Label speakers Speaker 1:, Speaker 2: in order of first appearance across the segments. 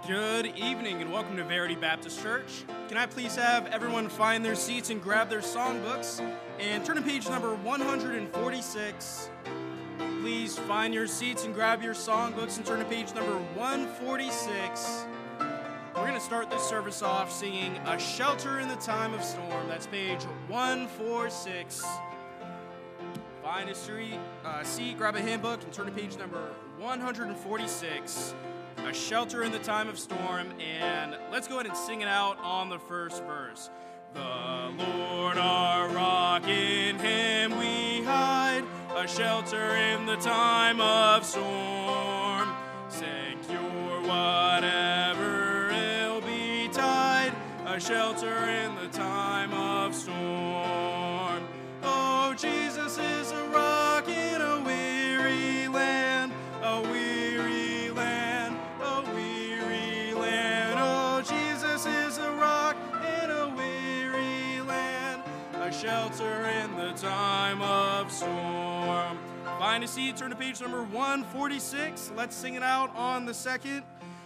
Speaker 1: Good evening and welcome to Verity Baptist Church. Can I please have everyone find their seats and grab their songbooks and turn to page number 146. Please find your seats and grab your songbooks and turn to page number 146. We're going to start this service off singing A Shelter in the Time of Storm. That's page 146. Find a seat, grab a handbook, and turn to page number 146. A Shelter in the Time of Storm, and let's go ahead and sing it out on the first verse. The Lord our rock, in him we hide, a shelter in the time of storm. Secure whatever ill betide, a shelter in the time of storm. Oh, Jesus is a rock in a weary land, a weary land, a weary land. Oh, Jesus is a rock in a weary land, a shelter in the time of storm. Find a seat, turn to page number 146. Let's sing it out on the second.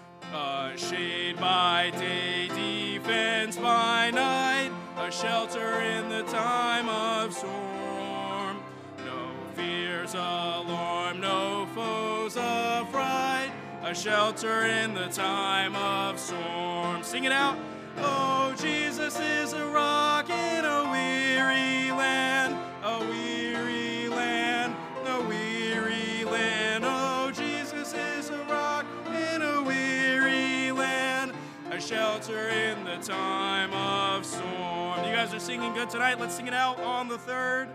Speaker 1: A shade by day, defense by night, a shelter in the time of storm. No fears alarm, no foes affright, a shelter in the time of storm. Sing it out. Oh, Jesus is a rock in a weary land, a weary land, a weary land. Oh, Jesus is a rock in a weary land, a shelter in the time of storm. You guys are singing good tonight. Let's sing it out on the third.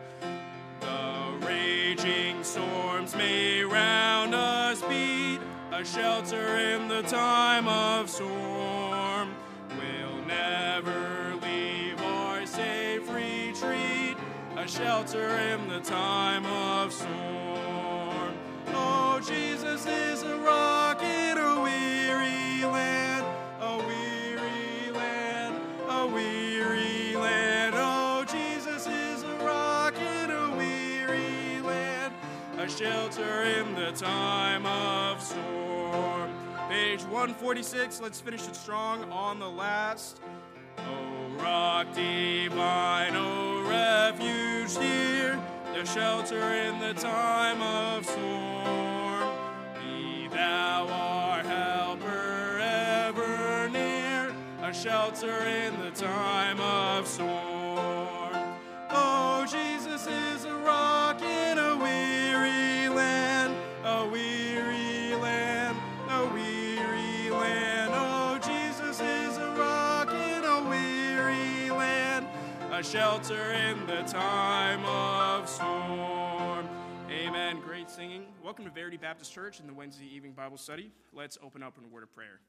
Speaker 1: The raging storms may round us beat, a shelter in the time of storm. We'll never leave our safe retreat, a shelter in the time of storm. Oh, Jesus is a rock in a weary land, a weary land, a weary land. Oh, Jesus is a rock in a weary land, a shelter in the time of storm. Page 146, let's finish it strong on the last. Oh, rock divine, oh, refuge dear, the shelter in the time of storm. Be thou our helper ever near, a shelter in the time of storm. Oh, Jesus is a rock in a weary land, a weary land, a weary land. Oh, Jesus is a rock in a weary land, a shelter in the time of storm. Amen. Great singing. Welcome to Verity Baptist Church in the Wednesday evening Bible study. Let's open up in a word of prayer.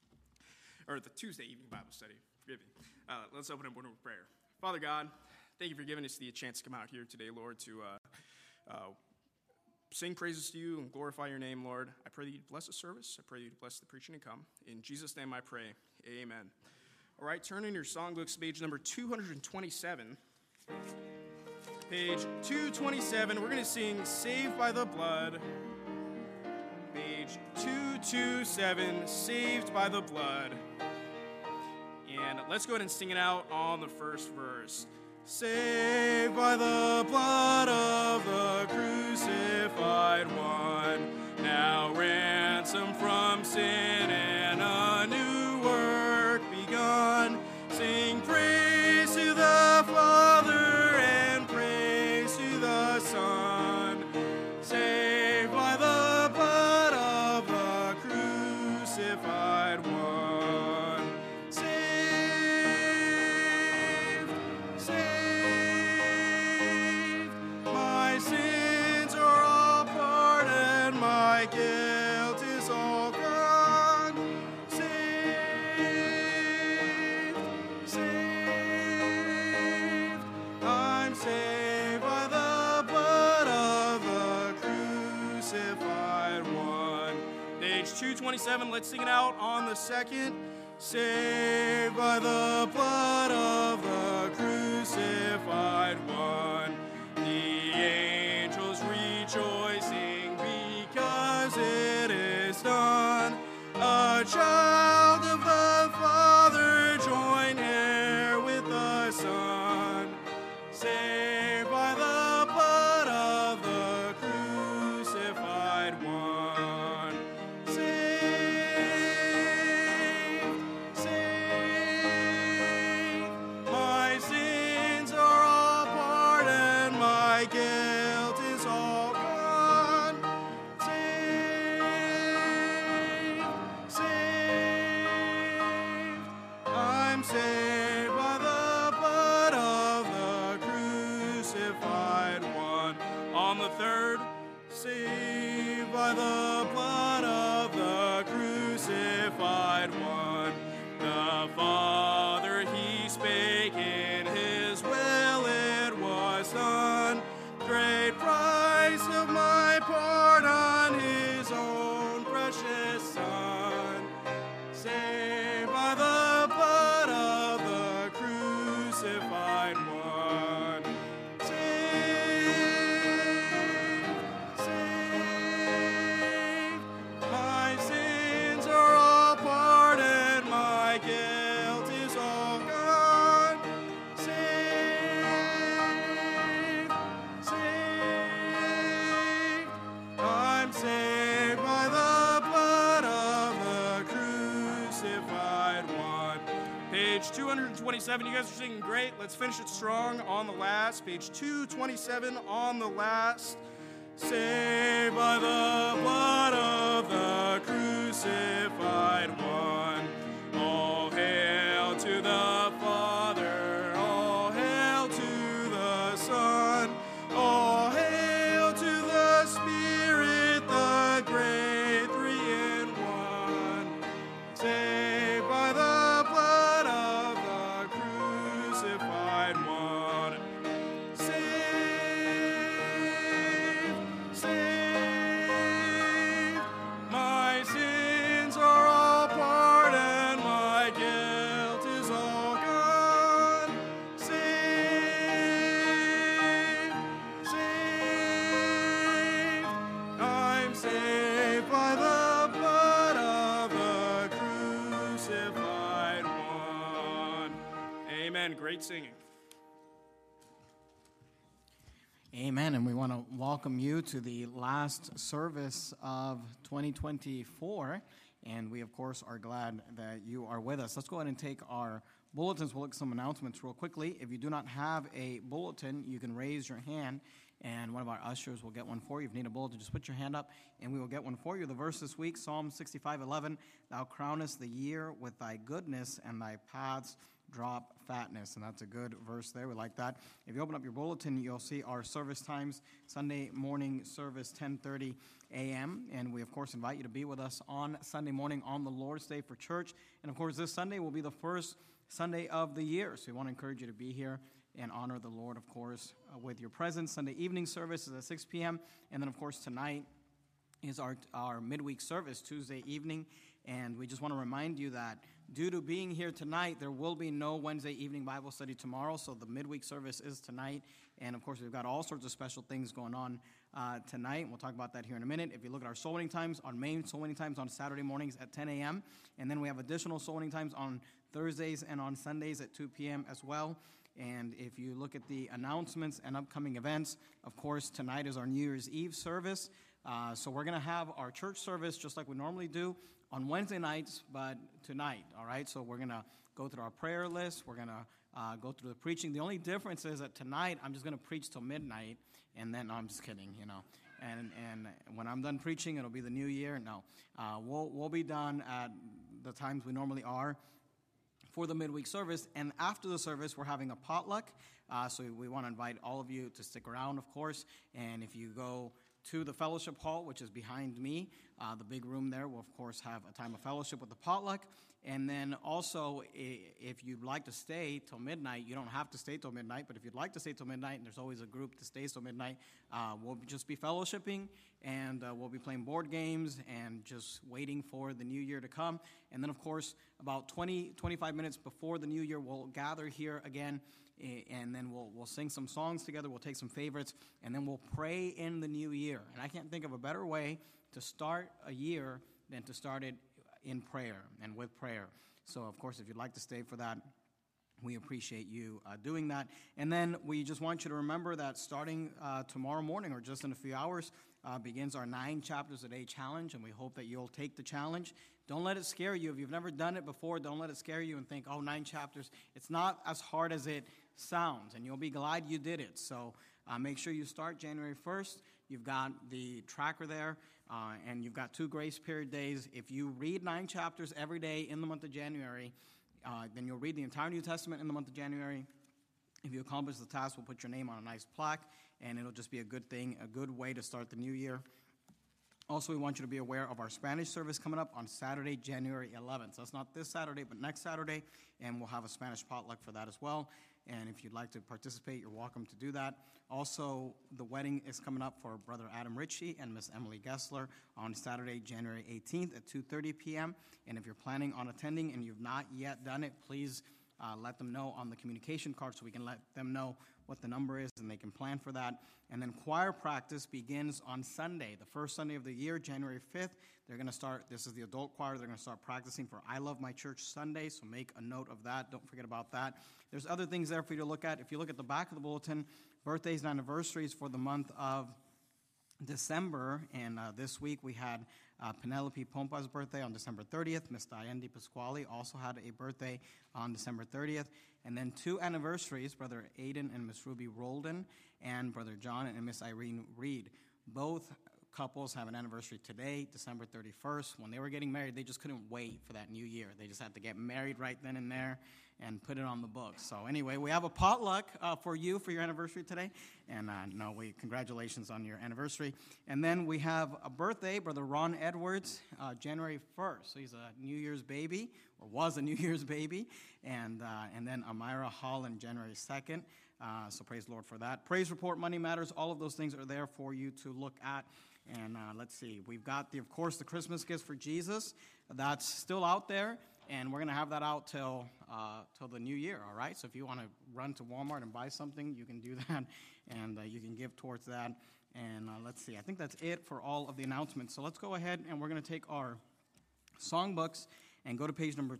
Speaker 1: Or the Tuesday evening Bible study. Forgive me. Let's open up in a word of prayer. Father God, thank you for giving us the chance to come out here today, Lord, to sing praises to you and glorify your name, Lord. I pray that you'd bless the service. I pray that you'd bless the preaching to come. In Jesus' name I pray. Amen. All right, turn in your songbooks, page number 227. Page 227, we're going to sing Saved by the Blood. Page 227, Saved by the Blood. And let's go ahead and sing it out on the first verse. Saved by the blood of the crucified one, now ransomed from sin and a new work begun. Sing praise to the Father and praise to the Son. Saved by the blood of the crucified one. My sins are all pardoned, my guilt is all gone. Saved, I'm saved by the blood of the crucified one. Page 227, let's sing it out on the second. Saved by the blood of the crucified one. The angels rejoicing because it is done. A the child of the Father, joint heir with the Son, saved by the blood of the crucified one. Saved, saved, my sins are all pardoned, my guilt is all gone. Saved, saved, I'm saved by the blood of the crucified one. On the third, saved by the blood of the crucified one. The Father, he spake in his will, it was done. Great price of my pardon, his own precious Son. Saved by the blood of the crucified one. Saved, saved, my sins are all pardoned, my guilt is all gone. Saved, saved, I'm saved by the blood of the crucified one. Page 227, you guys are singing great. Let's finish it strong on the last. Page 227 on the last. Saved by the blood of the crucified one. All hail to the Father, all hail to the Son, all hail to the Spirit, the great three in one. Saved by the blood of the crucified one. Saved, saved, my sins are all pardoned, my guilt is all gone. Saved, saved, I'm saved by the blood of the crucified one. Amen. Great singing.
Speaker 2: Amen, and we want to welcome you to the last service of 2024, and we, of course, are glad that you are with us. Let's go ahead and take our bulletins. We'll look at some announcements real quickly. If you do not have a bulletin, you can raise your hand, and one of our ushers will get one for you. If you need a bulletin, just put your hand up, and we will get one for you. The verse this week, Psalm 65:11, Thou crownest the year with thy goodness, and thy paths drop fatness. And that's a good verse there. We like that. If you open up your bulletin, you'll see our service times. Sunday morning service, 10:30 a.m. And we, of course, invite you to be with us on Sunday morning on the Lord's Day for church. And, of course, this Sunday will be the first Sunday of the year. So we want to encourage you to be here and honor the Lord, of course, with your presence. Sunday evening service is at 6 p.m. And then, of course, tonight is our midweek service, Tuesday evening. And we just want to remind you that due to being here tonight, there will be no Wednesday evening Bible study tomorrow, so the midweek service is tonight. And, of course, we've got all sorts of special things going on tonight. We'll talk about that here in a minute. If you look at our soul winning times, our main soul winning times on Saturday mornings at 10 a.m., and then we have additional soul winning times on Thursdays and on Sundays at 2 p.m. as well. And if you look at the announcements and upcoming events, of course, tonight is our New Year's Eve service. So we're going to have our church service just like we normally do on Wednesday nights, but tonight, all right? So we're going to go through our prayer list. We're going to go through the preaching. The only difference is that tonight I'm just going to preach till midnight, and then, no, I'm just kidding, you know. And when I'm done preaching, it'll be the new year. No, we'll be done at the times we normally are for the midweek service. And after the service, we're having a potluck. So we want to invite all of you to stick around, of course. And if you go to the fellowship hall, which is behind me, the big room there will, of course, have a time of fellowship with the potluck. And then also, if you'd like to stay till midnight, you don't have to stay till midnight, but if you'd like to stay till midnight, and there's always a group that stays till midnight, we'll just be fellowshipping, and we'll be playing board games and just waiting for the new year to come. And then, of course, about 25 minutes before the new year, we'll gather here again, and then we'll sing some songs together, we'll take some favorites, and then we'll pray in the new year. And I can't think of a better way to start a year than to start it in prayer and with prayer. So, of course, if you'd like to stay for that, we appreciate you doing that. And then we just want you to remember that starting tomorrow morning or just in a few hours begins our 9 chapters a day challenge, and we hope that you'll take the challenge. Don't let it scare you. If you've never done it before, don't let it scare you and think, oh, 9 chapters. It's not as hard as it sounds, and you'll be glad you did it. So make sure you start January 1st. You've got the tracker there, and you've got 2 grace period days. If you read 9 chapters every day in the month of January, then you'll read the entire New Testament in the month of January. If you accomplish the task, we'll put your name on a nice plaque, and it'll just be a good thing, a good way to start the new year. Also, we want you to be aware of our Spanish service coming up on Saturday, January 11th. So that's not this Saturday, but next Saturday, and we'll have a Spanish potluck for that as well. And if you'd like to participate, you're welcome to do that. Also, the wedding is coming up for Brother Adam Ritchie and Miss Emily Gessler on Saturday, January 18th at 2:30 p.m. And if you're planning on attending and you've not yet done it, please let them know on the communication card so we can let them know what the number is and they can plan for that. And then choir practice begins on Sunday, the first Sunday of the year, January 5th. They're going to start, this is the adult choir, they're going to start practicing for I Love My Church Sunday, so make a note of that. Don't forget about that. There's other things there for you to look at. If you look at the back of the bulletin, birthdays and anniversaries for the month of December, and this week we had Penelope Pompa's birthday on December 30th. Miss Diane Di Pasquale also had a birthday on December 30th. And then 2 anniversaries, Brother Aiden and Miss Ruby Rolden, and Brother John and Miss Irene Reed. Both couples have an anniversary today, December 31st. When they were getting married, they just couldn't wait for that new year. They just had to get married right then and there and put it on the books. So anyway, we have a potluck for you for your anniversary today. And congratulations on your anniversary. And then we have a birthday, Brother Ron Edwards, January 1st. So he's a New Year's baby, or was a New Year's baby. And then Amira Holland, January 2nd. So praise the Lord for that. Praise report, money matters, all of those things are there for you to look at. And let's see, we've got, of course, the Christmas gifts for Jesus. That's still out there, and we're going to have that out till the new year, all right? So if you want to run to Walmart and buy something, you can do that, and you can give towards that. And let's see, I think that's it for all of the announcements. So let's go ahead, and we're going to take our songbooks and go to page number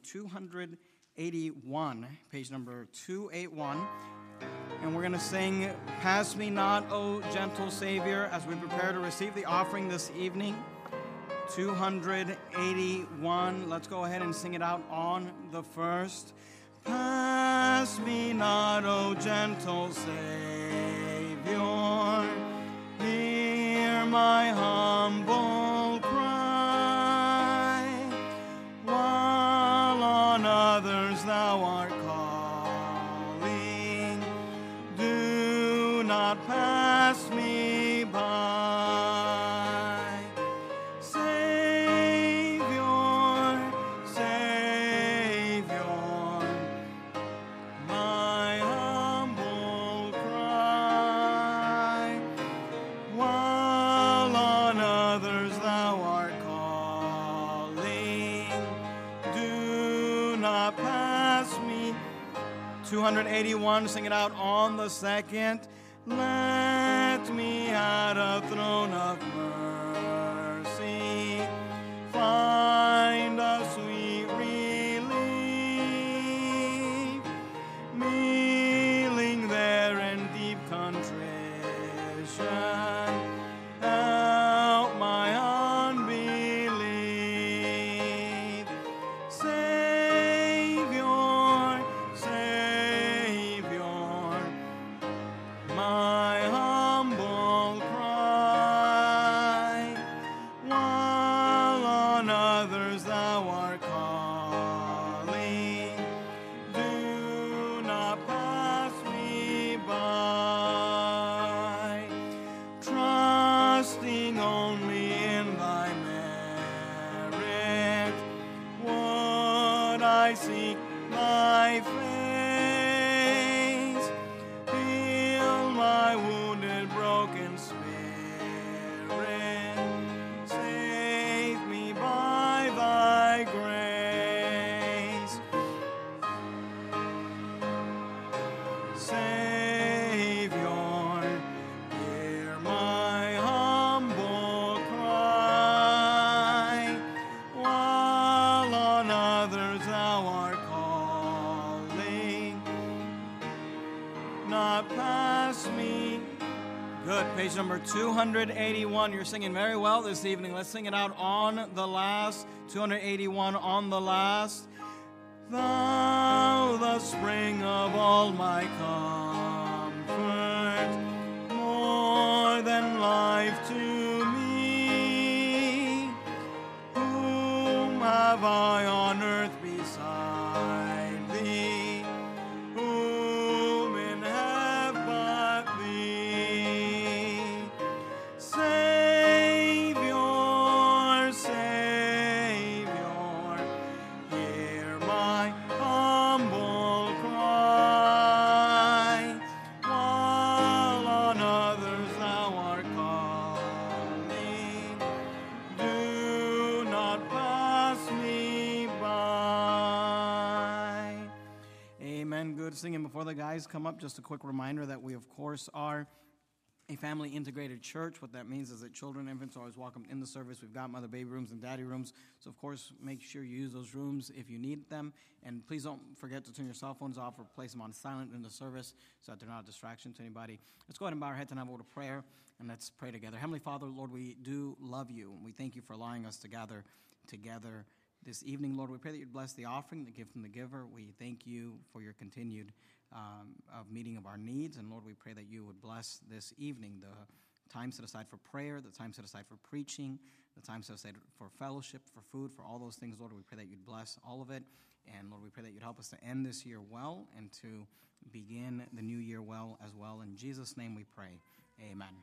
Speaker 2: 281, page number 281. And we're going to sing, Pass Me Not, O Gentle Savior, as we prepare to receive the offering this evening. 281. Let's go ahead and sing it out on the first. Pass me not, O gentle Savior, hear my humble cry, while on others thou art calling, do not pass me by. Savior, Savior, my humble cry, while on others thou art calling, do not pass me. 281, sing it out on the second. Let me at a throne of mercy find a sweet relief, kneeling there in deep contrition, help my unbelief. Savior, Savior, my humble cry, while on others thou art calling, do not pass me by. Trusting only in thy merit, would I seek thy face, heal my wounded, broken spirit, save me by thy grace. Savior, hear my humble cry, while not pass me. Good. Page number 281. You're singing very well this evening. Let's sing it out on the last. 281 on the last. Thou, the spring of all my comfort, more than life to me. Whom have I on earth beside thee? Whom in heaven but thee? Savior, Savior, hear my humble cry, while on others thou art calling. Do not pass me by. Amen. Good singing. Before the guys come up, just a quick reminder that we, of course, are a family integrated church. What that means is that children and infants are always welcome in the service. We've got mother baby rooms and daddy rooms. So, of course, make sure you use those rooms if you need them. And please don't forget to turn your cell phones off or place them on silent in the service so that they're not a distraction to anybody. Let's go ahead and bow our heads and have a word of prayer, and let's pray together. Heavenly Father, Lord, we do love you, and we thank you for allowing us to gather together this evening. Lord, we pray that you'd bless the offering, the gift from the giver. We thank you for your continued of meeting of our needs. And Lord, we pray that you would bless this evening, the time set aside for prayer, the time set aside for preaching, the time set aside for fellowship, for food, for all those things. Lord, we pray that you'd bless all of it. And Lord, we pray that you'd help us to end this year well and to begin the new year well as well. In Jesus' name we pray. Amen.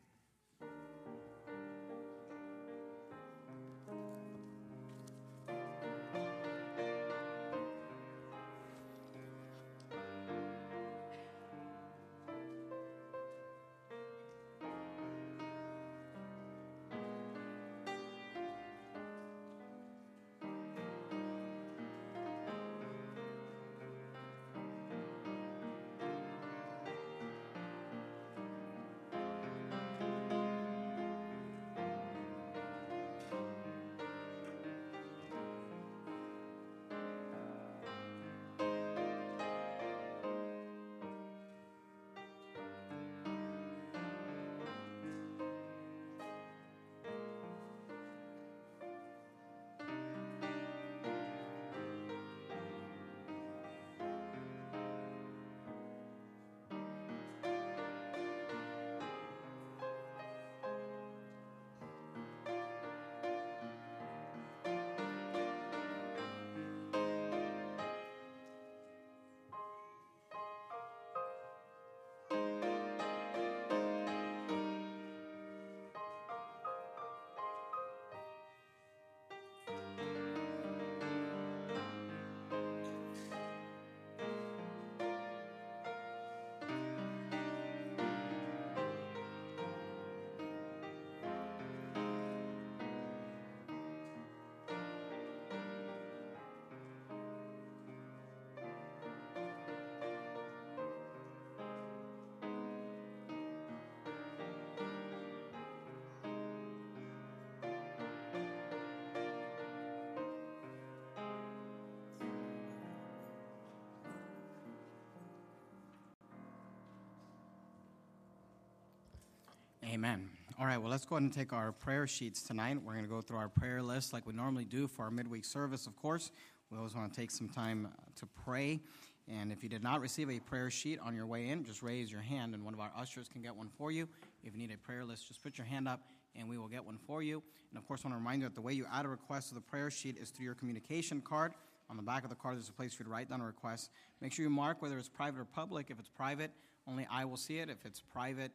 Speaker 2: Amen. All right, well, let's go ahead and take our prayer sheets tonight. We're going to go through our prayer list like we normally do for our midweek service, of course. We always want to take some time to pray. And if you did not receive a prayer sheet on your way in, just raise your hand, and one of our ushers can get one for you. If you need a prayer list, just put your hand up, and we will get one for you. And, of course, I want to remind you that the way you add a request to the prayer sheet is through your communication card. On the back of the card, there's a place for you to write down a request. Make sure you mark whether it's private or public. If it's private, only I will see it. If it's private,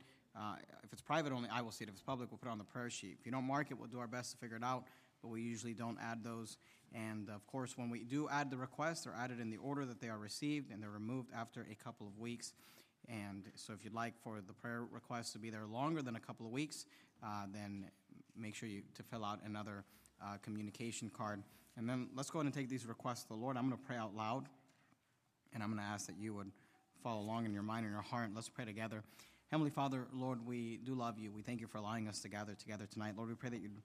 Speaker 2: only I will see it. If it's public, we'll put it on the prayer sheet. If you don't mark it, we'll do our best to figure it out, but we usually don't add those. And, of course, when we do add the requests, they're added in the order that they are received, and they're removed after a couple of weeks. And so if you'd like for the prayer requests to be there longer than a couple of weeks, then make sure to fill out another communication card. And then let's go ahead and take these requests to the Lord. I'm going to pray out loud, and I'm going to ask that you would follow along in your mind and your heart. Let's pray together. Heavenly Father, Lord, we do love you. We thank you for allowing us to gather together tonight. Lord, we pray that you'd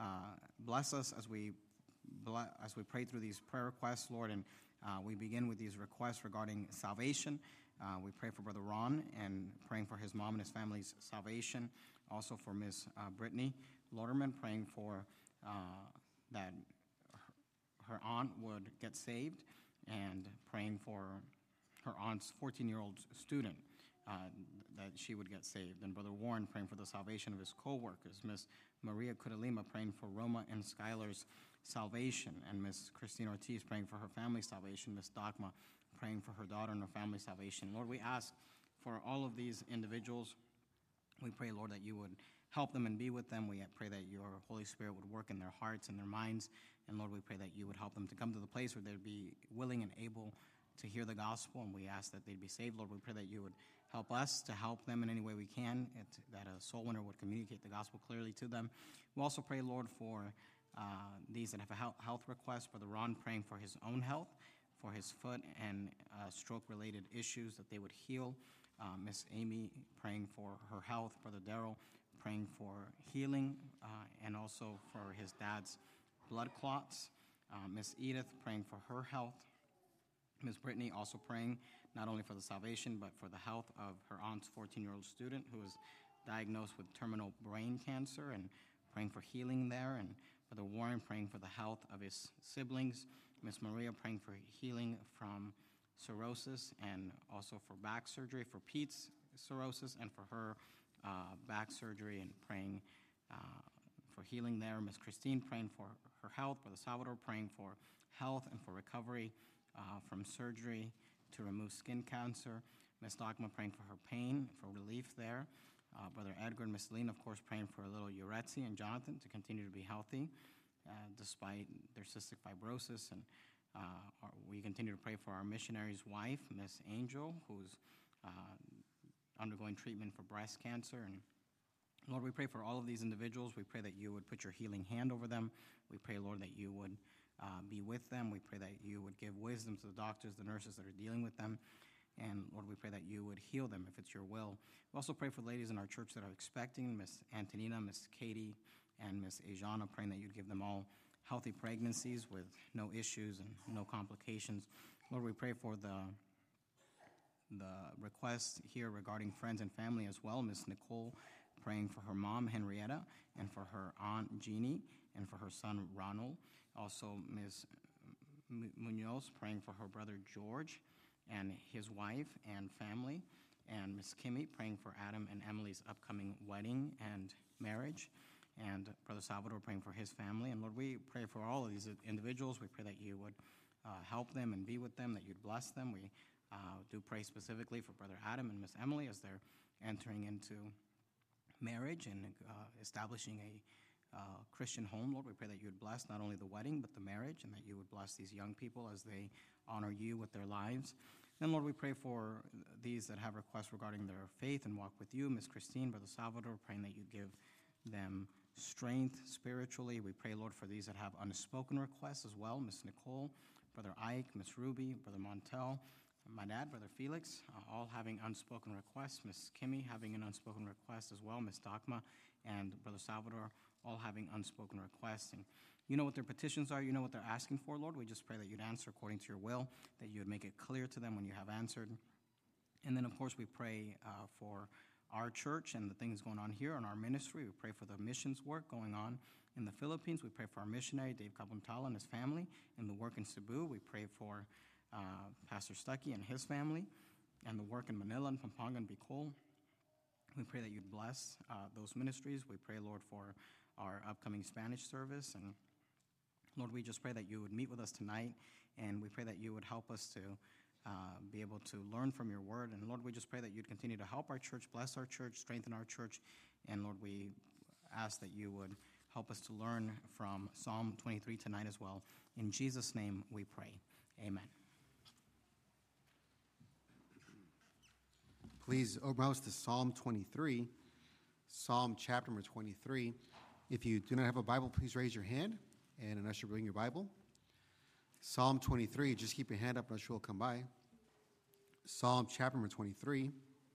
Speaker 2: bless us as we pray through these prayer requests, Lord, and we begin with these requests regarding salvation. We pray for Brother Ron and praying for his mom and his family's salvation. Also for Miss Brittany Lauderman, praying for that her aunt would get saved, and praying for her aunt's 14-year-old student that she would get saved. And Brother Warren praying for the salvation of his co-workers. Miss Maria Kudalima praying for Roma and Skylar's salvation. And Miss Christine Ortiz praying for her family's salvation. Miss Dogma praying for her daughter and her family's salvation. Lord, we ask for all of these individuals. We pray, Lord, that you would help them and be with them. We pray that your Holy Spirit would work in their hearts and their minds. And Lord, we pray that you would help them to come to the place where they'd be willing and able to hear the gospel, and we ask that they'd be saved. Lord, we pray that you would help us to help them in any way we can, that a soul winner would communicate the gospel clearly to them. We also pray, Lord, for these that have a health request. Brother Ron praying for his own health, for his foot and stroke-related issues, that they would heal. Miss Amy praying for her health. Brother Darrell praying for healing, and also for his dad's blood clots. Miss Edith praying for her health. Miss Brittany also praying not only for the salvation, but for the health of her aunt's 14-year-old student who was diagnosed with terminal brain cancer, and praying for healing there. And Brother Warren praying for the health of his siblings. Miss Maria praying for healing from cirrhosis, and also for back surgery for Pete's cirrhosis, and for her back surgery, and praying for healing there. Miss Christine praying for her health. Brother Salvador praying for health and for recovery from surgery to remove skin cancer. Miss Dogma praying for her pain, for relief there. Brother Edgar and Miss Lean, of course, praying for little Uretzi and Jonathan to continue to be healthy despite their cystic fibrosis. And we continue to pray for our missionary's wife, Miss Angel, who's undergoing treatment for breast cancer. And Lord, we pray for all of these individuals. We pray that you would put your healing hand over them. We pray, Lord, that you would be with them. We pray that you would give wisdom to the doctors, the nurses that are dealing with them. And Lord, we pray that you would heal them if it's your will. We also pray for the ladies in our church that are expecting, Miss Antonina, Miss Katie, and Miss Ajana, praying that you'd give them all healthy pregnancies with no issues and no complications. Lord, we pray for the request here regarding friends and family as well. Miss Nicole praying for her mom, Henrietta, and for her aunt, Jeannie, and for her son, Ronald. Also, Ms. Munoz praying for her brother, George, and his wife and family. And Ms. Kimmy praying for Adam and Emily's upcoming wedding and marriage. And Brother Salvador praying for his family. And Lord, we pray for all of these individuals. We pray that you would help them and be with them, that you'd bless them. We do pray specifically for Brother Adam and Miss Emily as they're entering into marriage and establishing a Christian home. Lord, we pray that you would bless not only the wedding, but the marriage, and that you would bless these young people as they honor you with their lives. And Lord, we pray for these that have requests regarding their faith and walk with you. Miss Christine, Brother Salvador, praying that you give them strength spiritually. We pray, Lord, for these that have unspoken requests as well. Miss Nicole, Brother Ike, Miss Ruby, Brother Montel, my dad, Brother Felix, all having unspoken requests. Miss Kimmy having an unspoken request as well. Miss Dogma and Brother Salvador all having unspoken requests. And you know what their petitions are. You know what they're asking for, Lord. We just pray that you'd answer according to your will, that you would make it clear to them when you have answered. And then, of course, we pray for our church and the things going on here in our ministry. We pray for the missions work going on in the Philippines. We pray for our missionary, Dave Kabuntala, and his family, and the work in Cebu. We pray for Pastor Stuckey and his family, and the work in Manila and Pampanga and Bicol. We pray that you'd bless those ministries. We pray, Lord, for our upcoming Spanish service. And Lord, we just pray that you would meet with us tonight, and we pray that you would help us to be able to learn from your word. And Lord, we just pray that you'd continue to help our church, bless our church, strengthen our church. And Lord, we ask that you would help us to learn from Psalm 23 tonight as well. In Jesus' name we pray. Amen.
Speaker 3: Please open house to Psalm 23, Psalm chapter number 23. If you do not have a Bible, please raise your hand, and an usher will bring your Bible. Psalm 23, just keep your hand up, and an usher will come by. Psalm chapter number 23.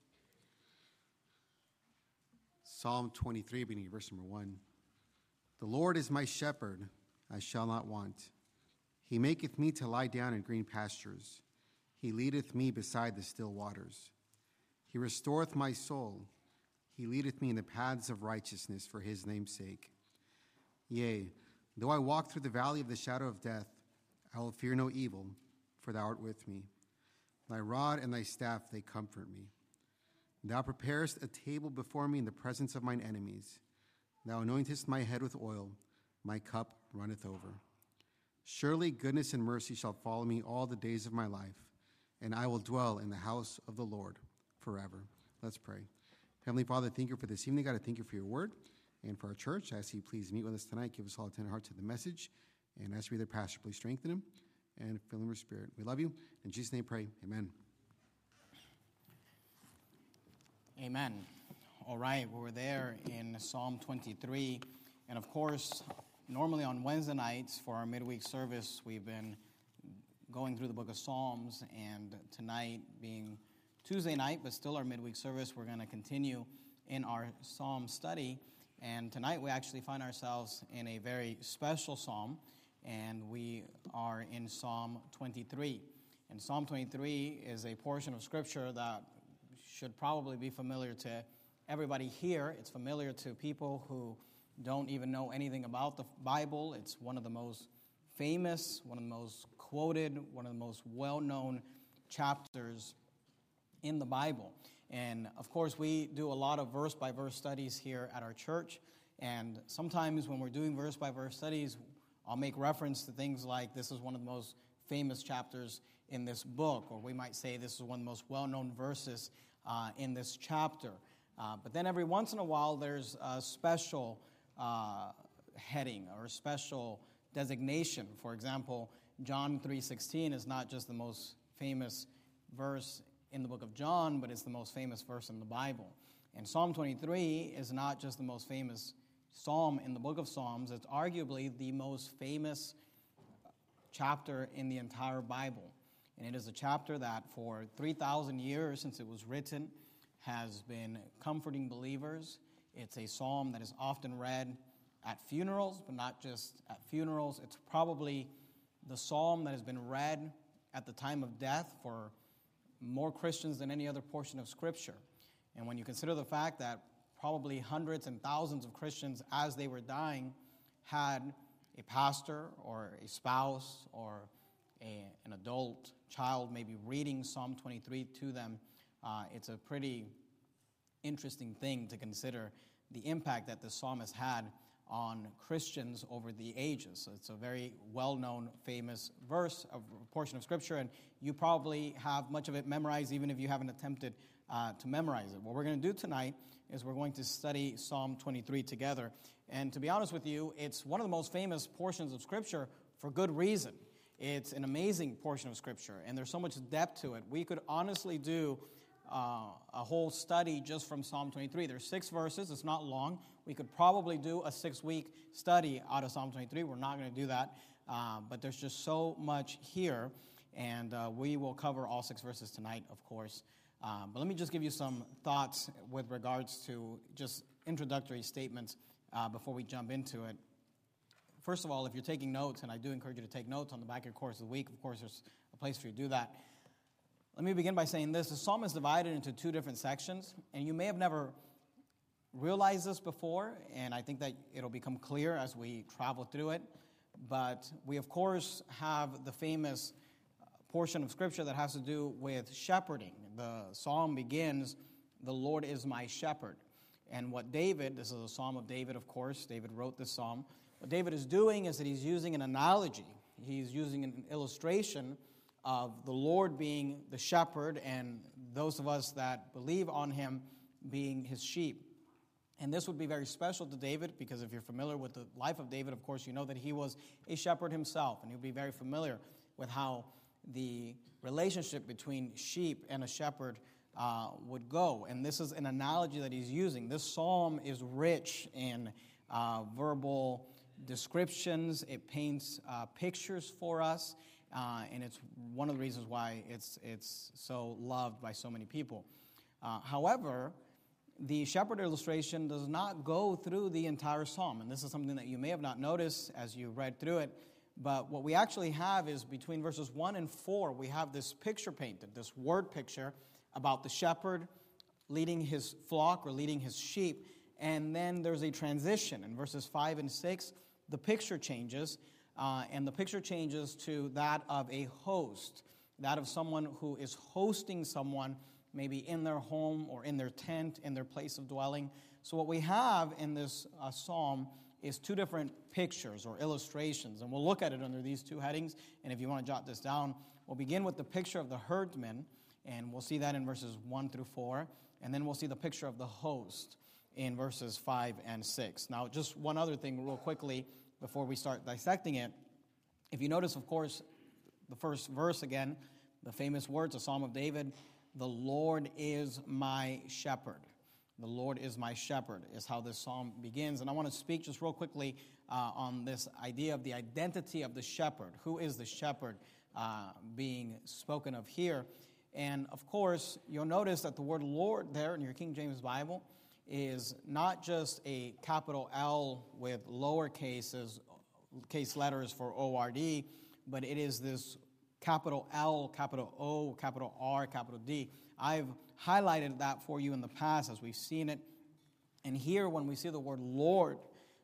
Speaker 3: Psalm 23, beginning verse number 1. The Lord is my shepherd, I shall not want. He maketh me to lie down in green pastures. He leadeth me beside the still waters. He restoreth my soul. He leadeth me in the paths of righteousness for his name's sake. Yea, though I walk through the valley of the shadow of death, I will fear no evil, for thou art with me. Thy rod and thy staff, they comfort me. Thou preparest a table before me in the presence of mine enemies. Thou anointest my head with oil, my cup runneth over. Surely goodness and mercy shall follow me all the days of my life, and I will dwell in the house of the Lord forever. Let's pray. Heavenly Father, thank you for this evening. God, I thank you for your word and for our church. I ask you please meet with us tonight. Give us all a tender heart to the message. And as we the pastor, please strengthen him and fill him with spirit. We love you. In Jesus' name pray. Amen.
Speaker 2: Amen. All right, we're there in Psalm 23. And of course, normally on Wednesday nights for our midweek service, we've been going through the book of Psalms. And tonight being Tuesday night, but still our midweek service, we're going to continue in our Psalm study. And tonight we actually find ourselves in a very special psalm, and we are in Psalm 23. And Psalm 23 is a portion of Scripture that should probably be familiar to everybody here. It's familiar to people who don't even know anything about the Bible. It's one of the most famous, one of the most quoted, one of the most well-known chapters in the Bible. And of course, we do a lot of verse-by-verse studies here at our church. And sometimes when we're doing verse-by-verse studies, I'll make reference to things like this is one of the most famous chapters in this book, or we might say this is one of the most well-known verses in this chapter. But then every once in a while, there's a special heading or a special designation. For example, John 3:16 is not just the most famous verse in the book of John, but it's the most famous verse in the Bible. And Psalm 23 is not just the most famous psalm in the book of Psalms, it's arguably the most famous chapter in the entire Bible. And it is a chapter that for 3,000 years since it was written has been comforting believers. It's a psalm that is often read at funerals, but not just at funerals. It's probably the psalm that has been read at the time of death for more Christians than any other portion of Scripture. And when you consider the fact that probably hundreds and thousands of Christians, as they were dying, had a pastor or a spouse or an adult child maybe reading Psalm 23 to them, it's a pretty interesting thing to consider the impact that this psalm has had on Christians over the ages. So it's a very well-known, famous verse, a portion of Scripture, and you probably have much of it memorized, even if you haven't attempted to memorize it. What we're going to do tonight is we're going to study Psalm 23 together. And to be honest with you, it's one of the most famous portions of Scripture for good reason. It's an amazing portion of Scripture, and there's so much depth to it. We could honestly do a whole study just from Psalm 23. There's 6 verses. It's not long. We could probably do a 6-week study out of Psalm 23. We're not going to do that, but there's just so much here, and we will cover all 6 verses tonight, of course. But let me just give you some thoughts with regards to just introductory statements before we jump into it. First of all, if you're taking notes, and I do encourage you to take notes on the back of your course of the week, of course, there's a place for you to do that. Let me begin by saying this. The psalm is divided into 2 different sections, and you may have never realized this before, and I think that it'll become clear as we travel through it. But we, of course, have the famous portion of Scripture that has to do with shepherding. The psalm begins, "The Lord is my shepherd." And what David, this is a psalm of David, of course, David wrote this psalm. What David is doing is that he's using an analogy. He's using an illustration of the Lord being the shepherd and those of us that believe on him being his sheep. And this would be very special to David because if you're familiar with the life of David, of course, you know that he was a shepherd himself, and you'll be very familiar with how the relationship between sheep and a shepherd would go. And this is an analogy that he's using. This psalm is rich in verbal descriptions. It paints pictures for us, and it's one of the reasons why it's so loved by so many people. However, the shepherd illustration does not go through the entire psalm, and this is something that you may have not noticed as you read through it, But what we actually have is between verses 1 and 4, we have this picture painted, this word picture about the shepherd leading his flock or leading his sheep. And then there's a transition. In verses 5 and 6, the picture changes, and the picture changes to that of a host, that of someone who is hosting someone maybe in their home or in their tent, in their place of dwelling. So what we have in this psalm is two different pictures or illustrations, and we'll look at it under these two headings. And if you want to jot this down, we'll begin with the picture of the herdsman, and we'll see that in verses 1 through 4, and then we'll see the picture of the host in verses 5 and 6. Now, just one other thing real quickly before we start dissecting it. If you notice, of course, the first verse again, the famous words, a Psalm of David, "The Lord is my shepherd." The Lord is my shepherd is how this psalm begins. And I want to speak just real quickly on this idea of the identity of the shepherd. Who is the shepherd being spoken of here? And of course, you'll notice that the word Lord there in your King James Bible is not just a capital L with lowercase case letters for O-R-D, but it is this capital L, capital O, capital R, capital D. I've highlighted that for you in the past as we've seen it. And here, when we see the word Lord,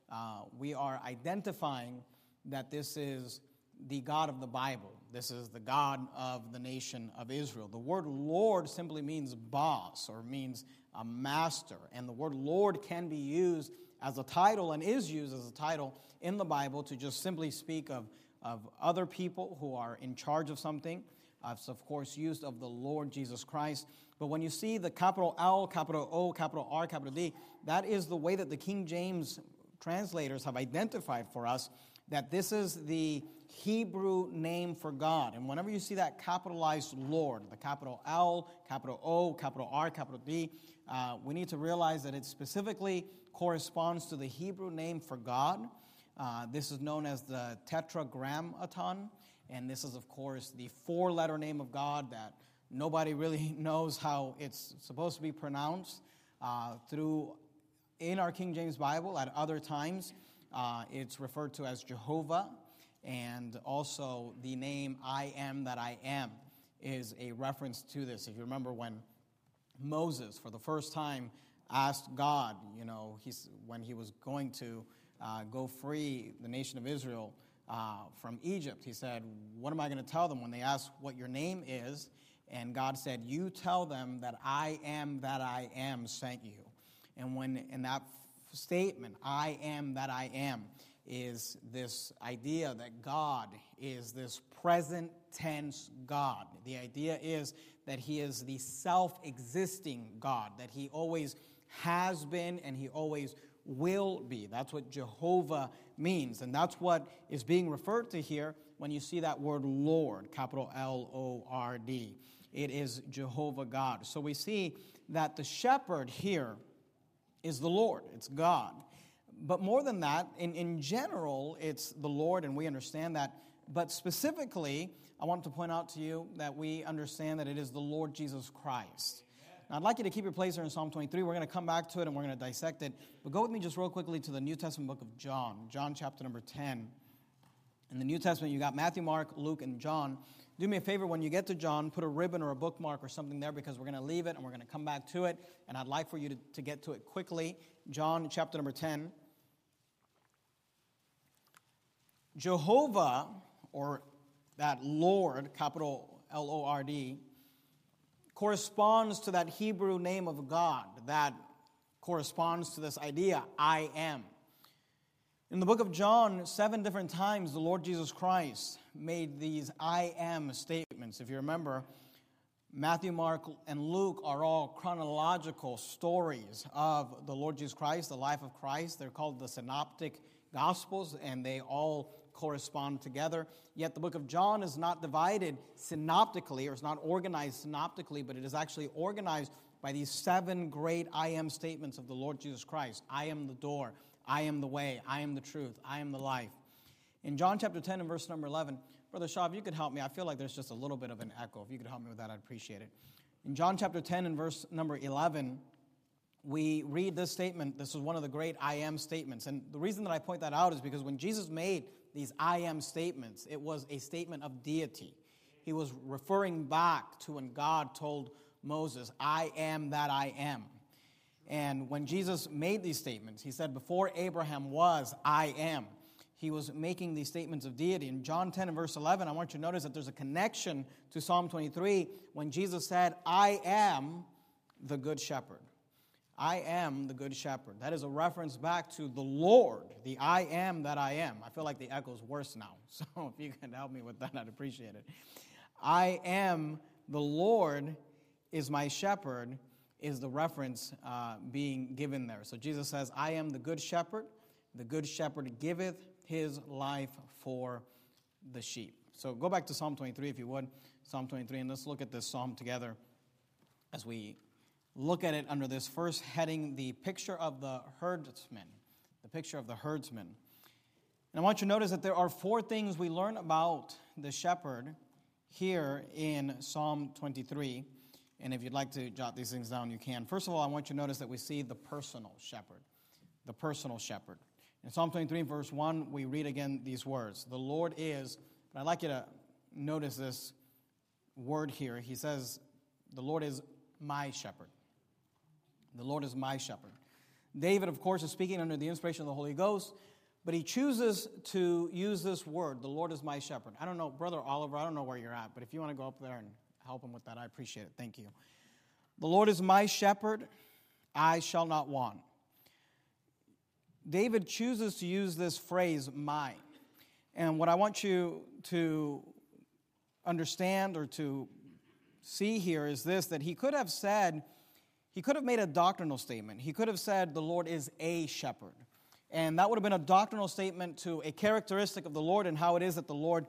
Speaker 2: we are identifying that this is the God of the Bible. This is the God of the nation of Israel. The word Lord simply means boss or means a master. And the word Lord can be used as a title and is used as a title in the Bible to just simply speak of other people who are in charge of something. It's, of course, used of the Lord Jesus Christ. But when you see the capital L, capital O, capital R, capital D, that is the way that the King James translators have identified for us that this is the Hebrew name for God. And whenever you see that capitalized Lord, the capital L, capital O, capital R, capital D, we need to realize that it specifically corresponds to the Hebrew name for God. This is known as the Tetragrammaton. And this is, of course, the four-letter name of God that nobody really knows how it's supposed to be pronounced. In our King James Bible, at other times, it's referred to as Jehovah. And also the name I am that I am is a reference to this. If you remember when Moses, for the first time, asked God, when he was going to go free the nation of Israel from Egypt, he said, "What am I going to tell them when they ask what your name is?" And God said, "You tell them that I am sent you." And when in that statement, I am that I am, is this idea that God is this present tense God. The idea is that he is the self-existing God, that he always has been and he always will be. That's what Jehovah means. And that's what is being referred to here when you see that word Lord, capital L-O-R-D. It is Jehovah God. So we see that the shepherd here is the Lord. It's God. But more than that, in general, it's the Lord, and we understand that. But specifically, I want to point out to you that we understand that it is the Lord Jesus Christ. Now, I'd like you to keep your place here in Psalm 23. We're going to come back to it, and we're going to dissect it. But go with me just real quickly to the New Testament book of John chapter number 10. In the New Testament, you got Matthew, Mark, Luke, and John. Do me a favor, when you get to John, put a ribbon or a bookmark or something there, because we're going to leave it, and we're going to come back to it. And I'd like for you to get to it quickly. John chapter number 10. Jehovah, or that Lord, capital L-O-R-D, corresponds to that Hebrew name of God that corresponds to this idea, I am. In the book of John, 7 different times the Lord Jesus Christ made these I am statements. If you remember, Matthew, Mark, and Luke are all chronological stories of the Lord Jesus Christ, the life of Christ. They're called the Synoptic Gospels, and they all correspond together. Yet the book of John is not divided synoptically, or it's not organized synoptically, but it is actually organized by these 7 great I am statements of the Lord Jesus Christ. I am the door. I am the way. I am the truth. I am the life. In John chapter 10 and verse number 11, Brother Shaw, if you could help me, I feel like there's just a little bit of an echo. If you could help me with that, I'd appreciate it. In John chapter 10 and verse number 11, we read this statement. This is one of the great I am statements. And the reason that I point that out is because when Jesus made these I am statements, it was a statement of deity. He was referring back to when God told Moses, I am that I am. And when Jesus made these statements, he said, before Abraham was, I am. He was making these statements of deity. In John 10 and verse 11, I want you to notice that there's a connection to Psalm 23 when Jesus said, I am the good shepherd. I am the good shepherd. That is a reference back to the Lord, the I am that I am. I feel like the echo's worse now, so if you can help me with that, I'd appreciate it. I am the Lord is my shepherd is the reference being given there. So Jesus says, I am the good shepherd giveth his life for the sheep. So go back to Psalm 23 if you would, Psalm 23, and let's look at this psalm together as we look at it under this first heading, the picture of the herdsman. The picture of the herdsman. And I want you to notice that there are 4 things we learn about the shepherd here in Psalm 23. And if you'd like to jot these things down, you can. First of all, I want you to notice that we see the personal shepherd. The personal shepherd. In Psalm 23, verse 1, we read again these words. The Lord is, but I'd like you to notice this word here. He says, the Lord is my shepherd. The Lord is my shepherd. David, of course, is speaking under the inspiration of the Holy Ghost, but he chooses to use this word, the Lord is my shepherd. I don't know, Brother Oliver, I don't know where you're at, but if you want to go up there and help him with that, I appreciate it. Thank you. The Lord is my shepherd, I shall not want. David chooses to use this phrase, my. And what I want you to understand or to see here is this, that he could have made a doctrinal statement. He could have said the Lord is a shepherd. And that would have been a doctrinal statement to a characteristic of the Lord and how it is that the Lord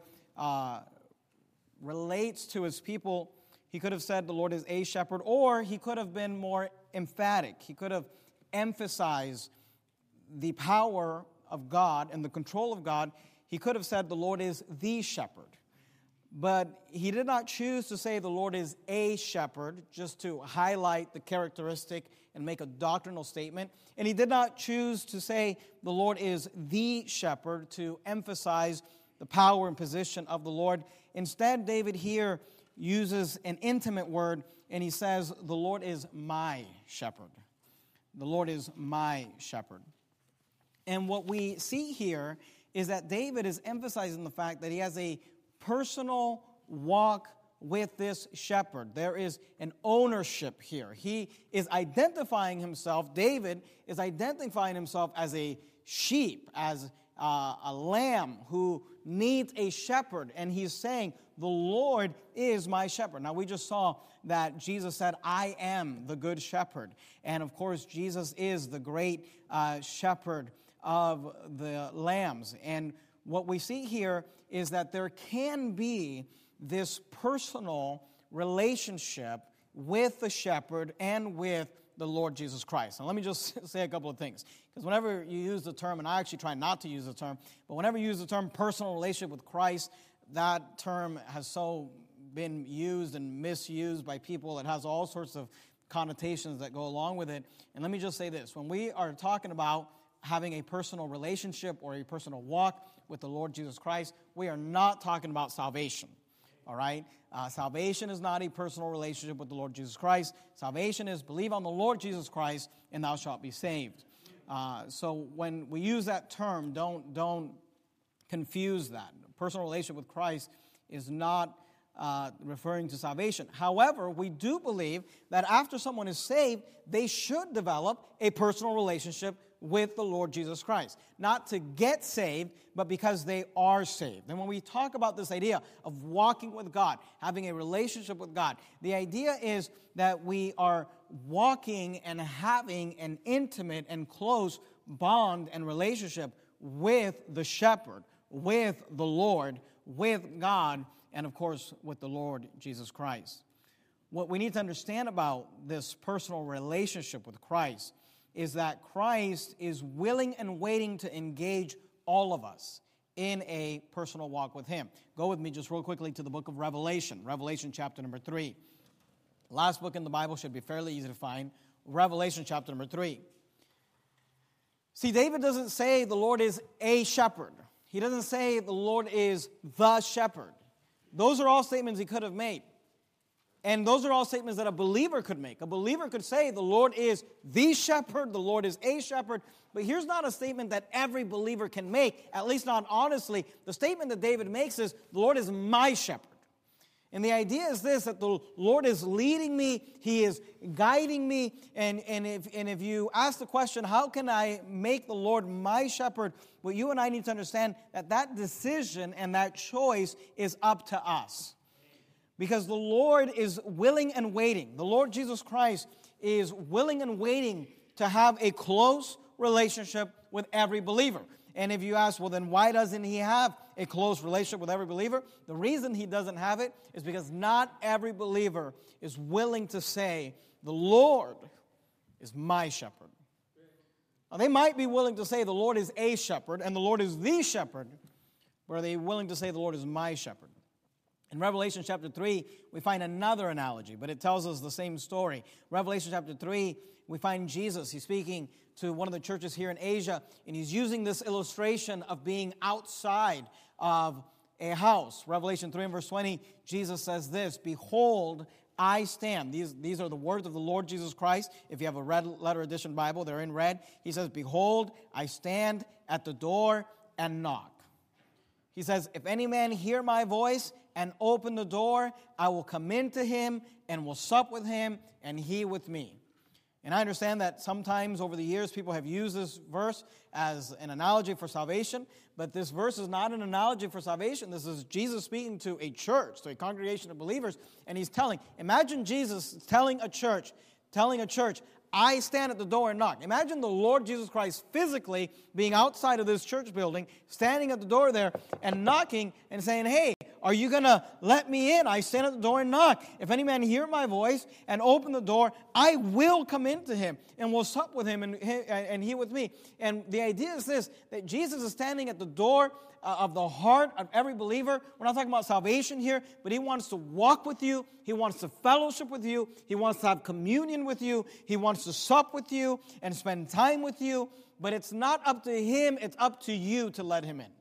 Speaker 2: relates to his people. He could have said the Lord is a shepherd, or he could have been more emphatic. He could have emphasized the power of God and the control of God. He could have said the Lord is the shepherd. But he did not choose to say the Lord is a shepherd just to highlight the characteristic and make a doctrinal statement. And he did not choose to say the Lord is the shepherd to emphasize the power and position of the Lord. Instead, David here uses an intimate word, and he says the Lord is my shepherd. The Lord is my shepherd. And what we see here is that David is emphasizing the fact that he has a personal walk with this shepherd. There is an ownership here. He is identifying himself, David is identifying himself as a sheep, as a lamb who needs a shepherd. And he's saying, the Lord is my shepherd. Now, we just saw that Jesus said, I am the good shepherd. And of course, Jesus is the great shepherd of the lambs. And what we see here is that there can be this personal relationship with the shepherd and with the Lord Jesus Christ. Now, let me just say a couple of things. Because whenever you use the term, and I actually try not to use the term, but whenever you use the term personal relationship with Christ, that term has so been used and misused by people. It has all sorts of connotations that go along with it. And let me just say this. When we are talking about having a personal relationship or a personal walk with the Lord Jesus Christ, we are not talking about salvation. All right? Salvation is not a personal relationship with the Lord Jesus Christ. Salvation is believe on the Lord Jesus Christ and thou shalt be saved. So when we use that term, don't confuse that. Personal relationship with Christ is not referring to salvation. However, we do believe that after someone is saved, they should develop a personal relationship with the Lord Jesus Christ. Not to get saved, but because they are saved. And when we talk about this idea of walking with God, having a relationship with God, the idea is that we are walking and having an intimate and close bond and relationship with the shepherd, with the Lord, with God, and of course with the Lord Jesus Christ. What we need to understand about this personal relationship with Christ is that Christ is willing and waiting to engage all of us in a personal walk with Him. Go with me just real quickly to the book of Revelation, Revelation chapter number 3. Last book in the Bible, should be fairly easy to find. Revelation chapter number 3. See, David doesn't say the Lord is a shepherd. He doesn't say the Lord is the shepherd. Those are all statements he could have made. And those are all statements that a believer could make. A believer could say the Lord is the shepherd, the Lord is a shepherd. But here's not a statement that every believer can make, at least not honestly. The statement that David makes is, the Lord is my shepherd. And the idea is this, that the Lord is leading me, He is guiding me, and if you ask the question, how can I make the Lord my shepherd? Well, you and I need to understand that decision and that choice is up to us. Because the Lord is willing and waiting. The Lord Jesus Christ is willing and waiting to have a close relationship with every believer. And if you ask, well, then why doesn't He have a close relationship with every believer? The reason He doesn't have it is because not every believer is willing to say, the Lord is my shepherd. Now, they might be willing to say the Lord is a shepherd and the Lord is the shepherd, but are they willing to say the Lord is my shepherd? In Revelation chapter 3, we find another analogy, but it tells us the same story. Revelation chapter 3, we find Jesus. He's speaking to one of the churches here in Asia, and he's using this illustration of being outside of a house. Revelation 3 and verse 20, Jesus says this, "Behold, I stand." These are the words of the Lord Jesus Christ. If you have a red letter edition Bible, they're in red. He says, "Behold, I stand at the door and knock." He says, "If any man hear my voice and open the door, I will come into him and will sup with him and he with me." And I understand that sometimes over the years people have used this verse as an analogy for salvation, but this verse is not an analogy for salvation. This is Jesus speaking to a church, to a congregation of believers, and he's imagine Jesus telling a church, "I stand at the door and knock." Imagine the Lord Jesus Christ physically being outside of this church building, standing at the door there and knocking and saying, "Hey, are you going to let me in? I stand at the door and knock. If any man hear my voice and open the door, I will come into him and will sup with him and he with me." And the idea is this, that Jesus is standing at the door of the heart of every believer. We're not talking about salvation here, but He wants to walk with you. He wants to fellowship with you. He wants to have communion with you. He wants to sup with you and spend time with you. But it's not up to Him, it's up to you to let Him in.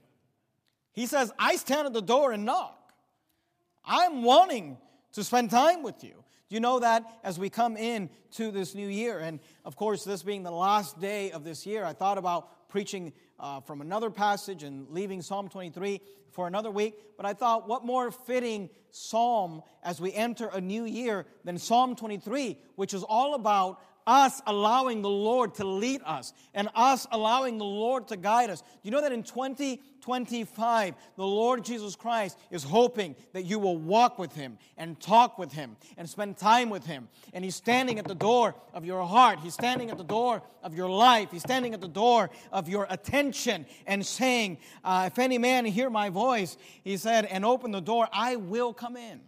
Speaker 2: He says, "I stand at the door and knock." I'm wanting to spend time with you. Do you know that as we come in to this new year, and of course this being the last day of this year, I thought about preaching from another passage and leaving Psalm 23 for another week, but I thought what more fitting psalm as we enter a new year than Psalm 23, which is all about us allowing the Lord to lead us and us allowing the Lord to guide us. Do you know that in 2025, the Lord Jesus Christ is hoping that you will walk with Him and talk with Him and spend time with Him. And He's standing at the door of your heart. He's standing at the door of your life. He's standing at the door of your attention and saying, "If any man hear my voice," He said, "and open the door, I will come in."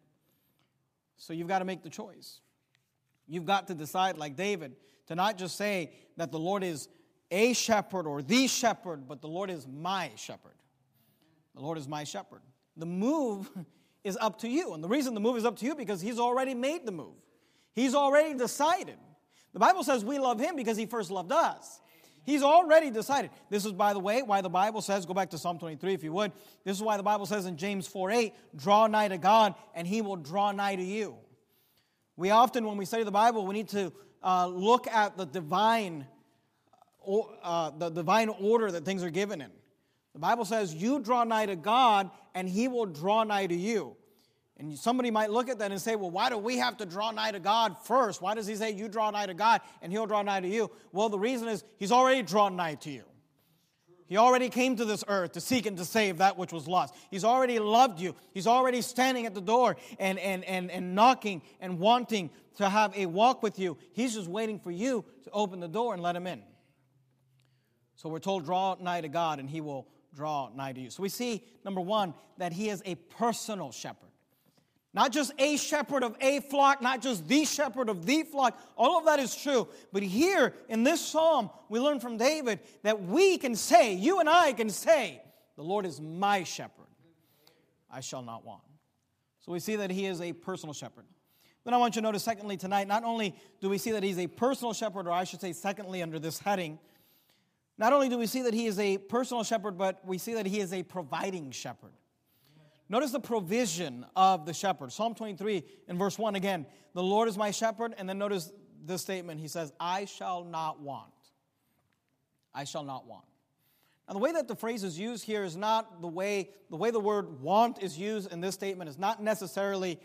Speaker 2: So you've got to make the choice. You've got to decide, like David, to not just say that the Lord is a shepherd or the shepherd, but the Lord is my shepherd. The Lord is my shepherd. The move is up to you. And the reason the move is up to you because He's already made the move. He's already decided. The Bible says we love Him because He first loved us. He's already decided. This is, by the way, why the Bible says, go back to Psalm 23 if you would. This is why the Bible says in James 4:8, "Draw nigh to God and He will draw nigh to you." We often, when we study the Bible, we need to look at the divine order that things are given in. The Bible says, "You draw nigh to God, and He will draw nigh to you." And somebody might look at that and say, "Well, why do we have to draw nigh to God first? Why does He say, 'You draw nigh to God, and He'll draw nigh to you'?" Well, the reason is He's already drawn nigh to you. He already came to this earth to seek and to save that which was lost. He's already loved you. He's already standing at the door and knocking and wanting to have a walk with you. He's just waiting for you to open the door and let Him in. So we're told, draw nigh to God and He will draw nigh to you. So we see, number one, that He is a personal shepherd. Not just a shepherd of a flock, not just the shepherd of the flock. All of that is true. But here in this psalm, we learn from David that we can say, you and I can say, "The Lord is my shepherd. I shall not want." So we see that He is a personal shepherd. Then I want you to notice, secondly, tonight, not only do we see that He's a personal shepherd, or I should say, secondly, under this heading, Not only do we see that he is a personal shepherd, but we see that he is a providing shepherd. Notice the provision of the shepherd. Psalm 23 in verse 1 again. The Lord is my shepherd. And then notice this statement. He says, I shall not want. I shall not want. Now the way that the phrase is used here is not the way the word want is used in this statement is not necessarily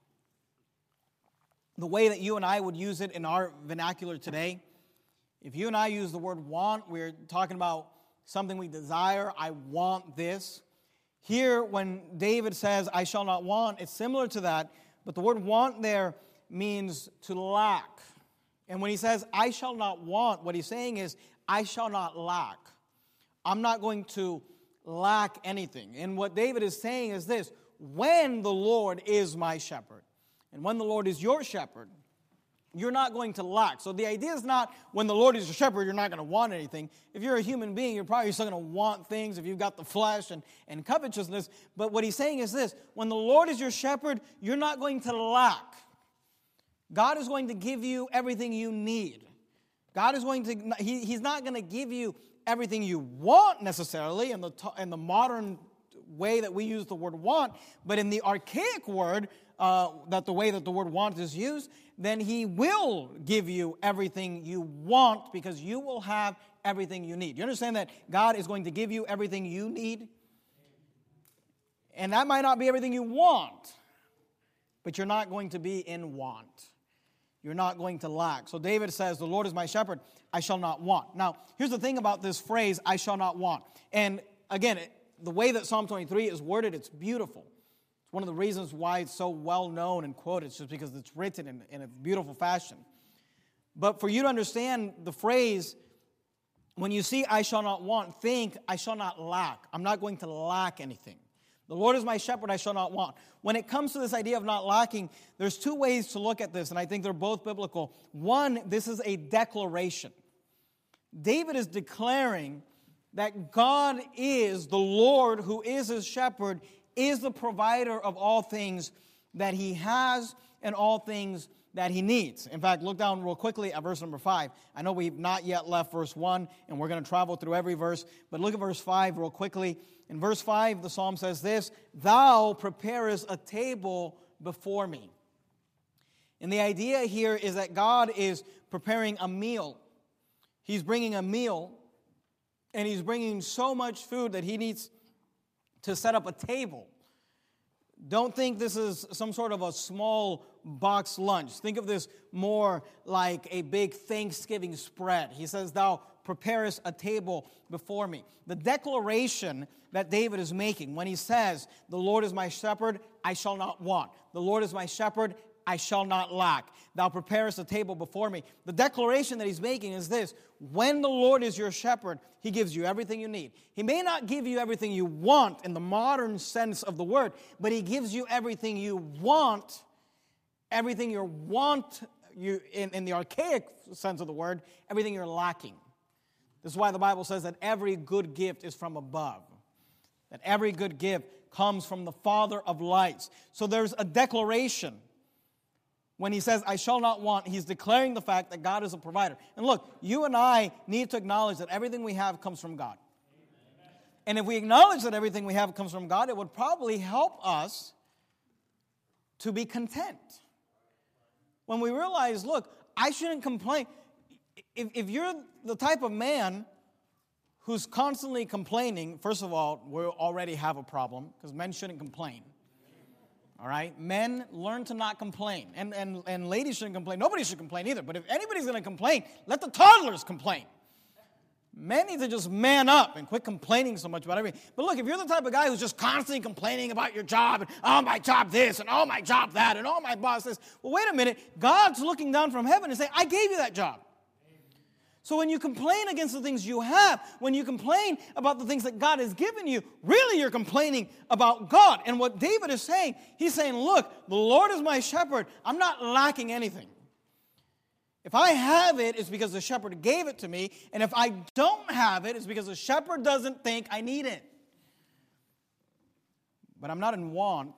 Speaker 2: the way that you and I would use it in our vernacular today. If you and I use the word want, we're talking about something we desire. I want this. Here, when David says, I shall not want, it's similar to that, but the word want there means to lack. And when he says, I shall not want, what he's saying is, I shall not lack. I'm not going to lack anything. And what David is saying is this, when the Lord is my shepherd, and when the Lord is your shepherd, you're not going to lack. So the idea is not when the Lord is your shepherd, you're not going to want anything. If you're a human being, you're probably still going to want things if you've got the flesh and covetousness. But what he's saying is this, when the Lord is your shepherd, you're not going to lack. God is going to give you everything you need. God is going to, he's not going to give you everything you want necessarily in the modern way that we use the word want, but in the archaic word, that the way that the word want is used, then he will give you everything you want because you will have everything you need. You understand that God is going to give you everything you need? And that might not be everything you want, but you're not going to be in want. You're not going to lack. So David says, the Lord is my shepherd, I shall not want. Now, here's the thing about this phrase, I shall not want. And again, the way that Psalm 23 is worded, it's beautiful. It's one of the reasons why it's so well known and quoted. It's just because it's written in a beautiful fashion. But for you to understand the phrase, when you see I shall not want, think I shall not lack. I'm not going to lack anything. The Lord is my shepherd, I shall not want. When it comes to this idea of not lacking, there's two ways to look at this, and I think they're both biblical. One, this is a declaration. David is declaring that God is the Lord who is his shepherd, is the provider of all things that he has and all things that he needs. In fact, look down real quickly at verse number 5. I know we've not yet left verse 1, and we're going to travel through every verse, but look at verse 5 real quickly. In verse 5, the psalm says this, Thou preparest a table before me. And the idea here is that God is preparing a meal. He's bringing a meal, and he's bringing so much food that he needs to set up a table. Don't think this is some sort of a small box lunch. Think of this more like a big Thanksgiving spread. He says, Thou preparest a table before me. The declaration that David is making when he says, The Lord is my shepherd, I shall not want. The Lord is my shepherd, I shall not lack. Thou preparest a table before me. The declaration that he's making is this. When the Lord is your shepherd, he gives you everything you need. He may not give you everything you want in the modern sense of the word, but he gives you everything you want, everything you want in the archaic sense of the word, everything you're lacking. This is why the Bible says that every good gift is from above. That every good gift comes from the Father of lights. So there's a declaration. When he says, I shall not want, he's declaring the fact that God is a provider. And look, you and I need to acknowledge that everything we have comes from God. And if we acknowledge that everything we have comes from God, it would probably help us to be content. When we realize, look, I shouldn't complain. If you're the type of man who's constantly complaining, first of all, we already have a problem because men shouldn't complain. All right? Men, learn to not complain. And ladies shouldn't complain. Nobody should complain either. But if anybody's going to complain, let the toddlers complain. Men need to just man up and quit complaining so much about everything. But look, if you're the type of guy who's just constantly complaining about your job, and oh, my job this, and oh, my job that, and oh, my boss this, well, wait a minute. God's looking down from heaven and saying, I gave you that job. So when you complain against the things you have, when you complain about the things that God has given you, really you're complaining about God. And what David is saying, he's saying, look, the Lord is my shepherd. I'm not lacking anything. If I have it, it's because the shepherd gave it to me. And if I don't have it, it's because the shepherd doesn't think I need it. But I'm not in want.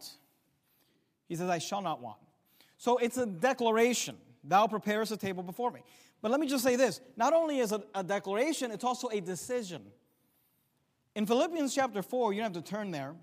Speaker 2: He says, I shall not want. So it's a declaration. Thou preparest a table before me. But let me just say this. Not only is it a declaration, it's also a decision. In Philippians chapter 4, you don't have to turn there,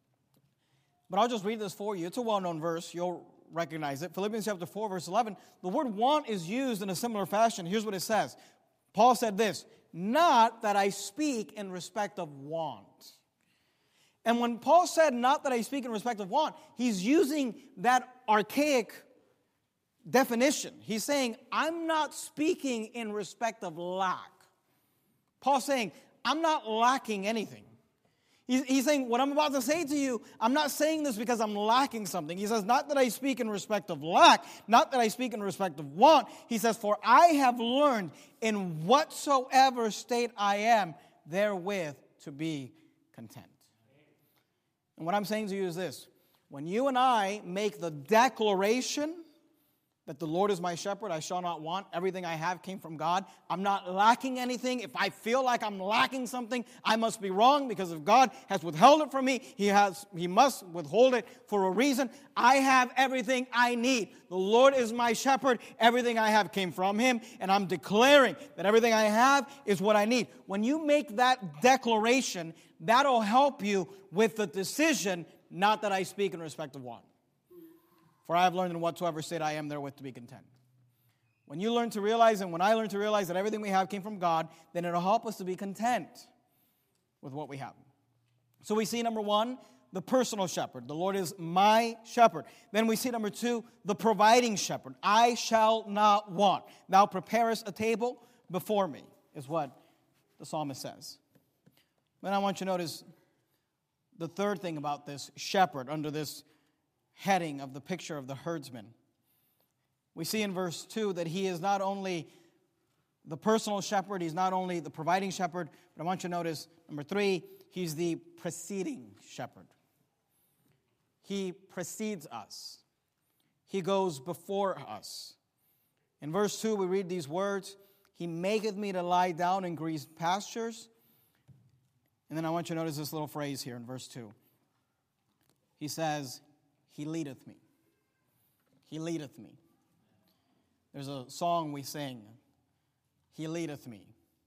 Speaker 2: but I'll just read this for you. It's a well-known verse. You'll recognize it. Philippians chapter 4, verse 11. The word want is used in a similar fashion. Here's what it says. Paul said this, not that I speak in respect of want. And when Paul said, not that I speak in respect of want, he's using that archaic definition. He's saying, I'm not speaking in respect of lack. Paul's saying, I'm not lacking anything. He's saying, what I'm about to say to you, I'm not saying this because I'm lacking something. He says, not that I speak in respect of lack, not that I speak in respect of want. He says, for I have learned in whatsoever state I am, therewith to be content. And what I'm saying to you is this. When you and I make the declaration that the Lord is my shepherd, I shall not want. Everything I have came from God. I'm not lacking anything. If I feel like I'm lacking something, I must be wrong, because if God has withheld it from me, He must withhold it for a reason. I have everything I need. The Lord is my shepherd. Everything I have came from Him, and I'm declaring that everything I have is what I need. When you make that declaration, that'll help you with the decision, not that I speak in respect of want. For I have learned in whatsoever state I am therewith to be content. When you learn to realize, and when I learn to realize that everything we have came from God, then it'll help us to be content with what we have. So we see, number one, the personal shepherd. The Lord is my shepherd. Then we see, number two, the providing shepherd. I shall not want. Thou preparest a table before me, is what the psalmist says. Then I want you to notice the third thing about this shepherd under this heading of the picture of the herdsman. We see in verse 2 that he is not only the personal shepherd, he's not only the providing shepherd, but I want you to notice, number 3, he's the preceding shepherd. He precedes us. He goes before us. In verse 2, we read these words, He maketh me to lie down in green pastures. And then I want you to notice this little phrase here in verse 2. He says, He leadeth me. He leadeth me. There's a song we sing, He leadeth me.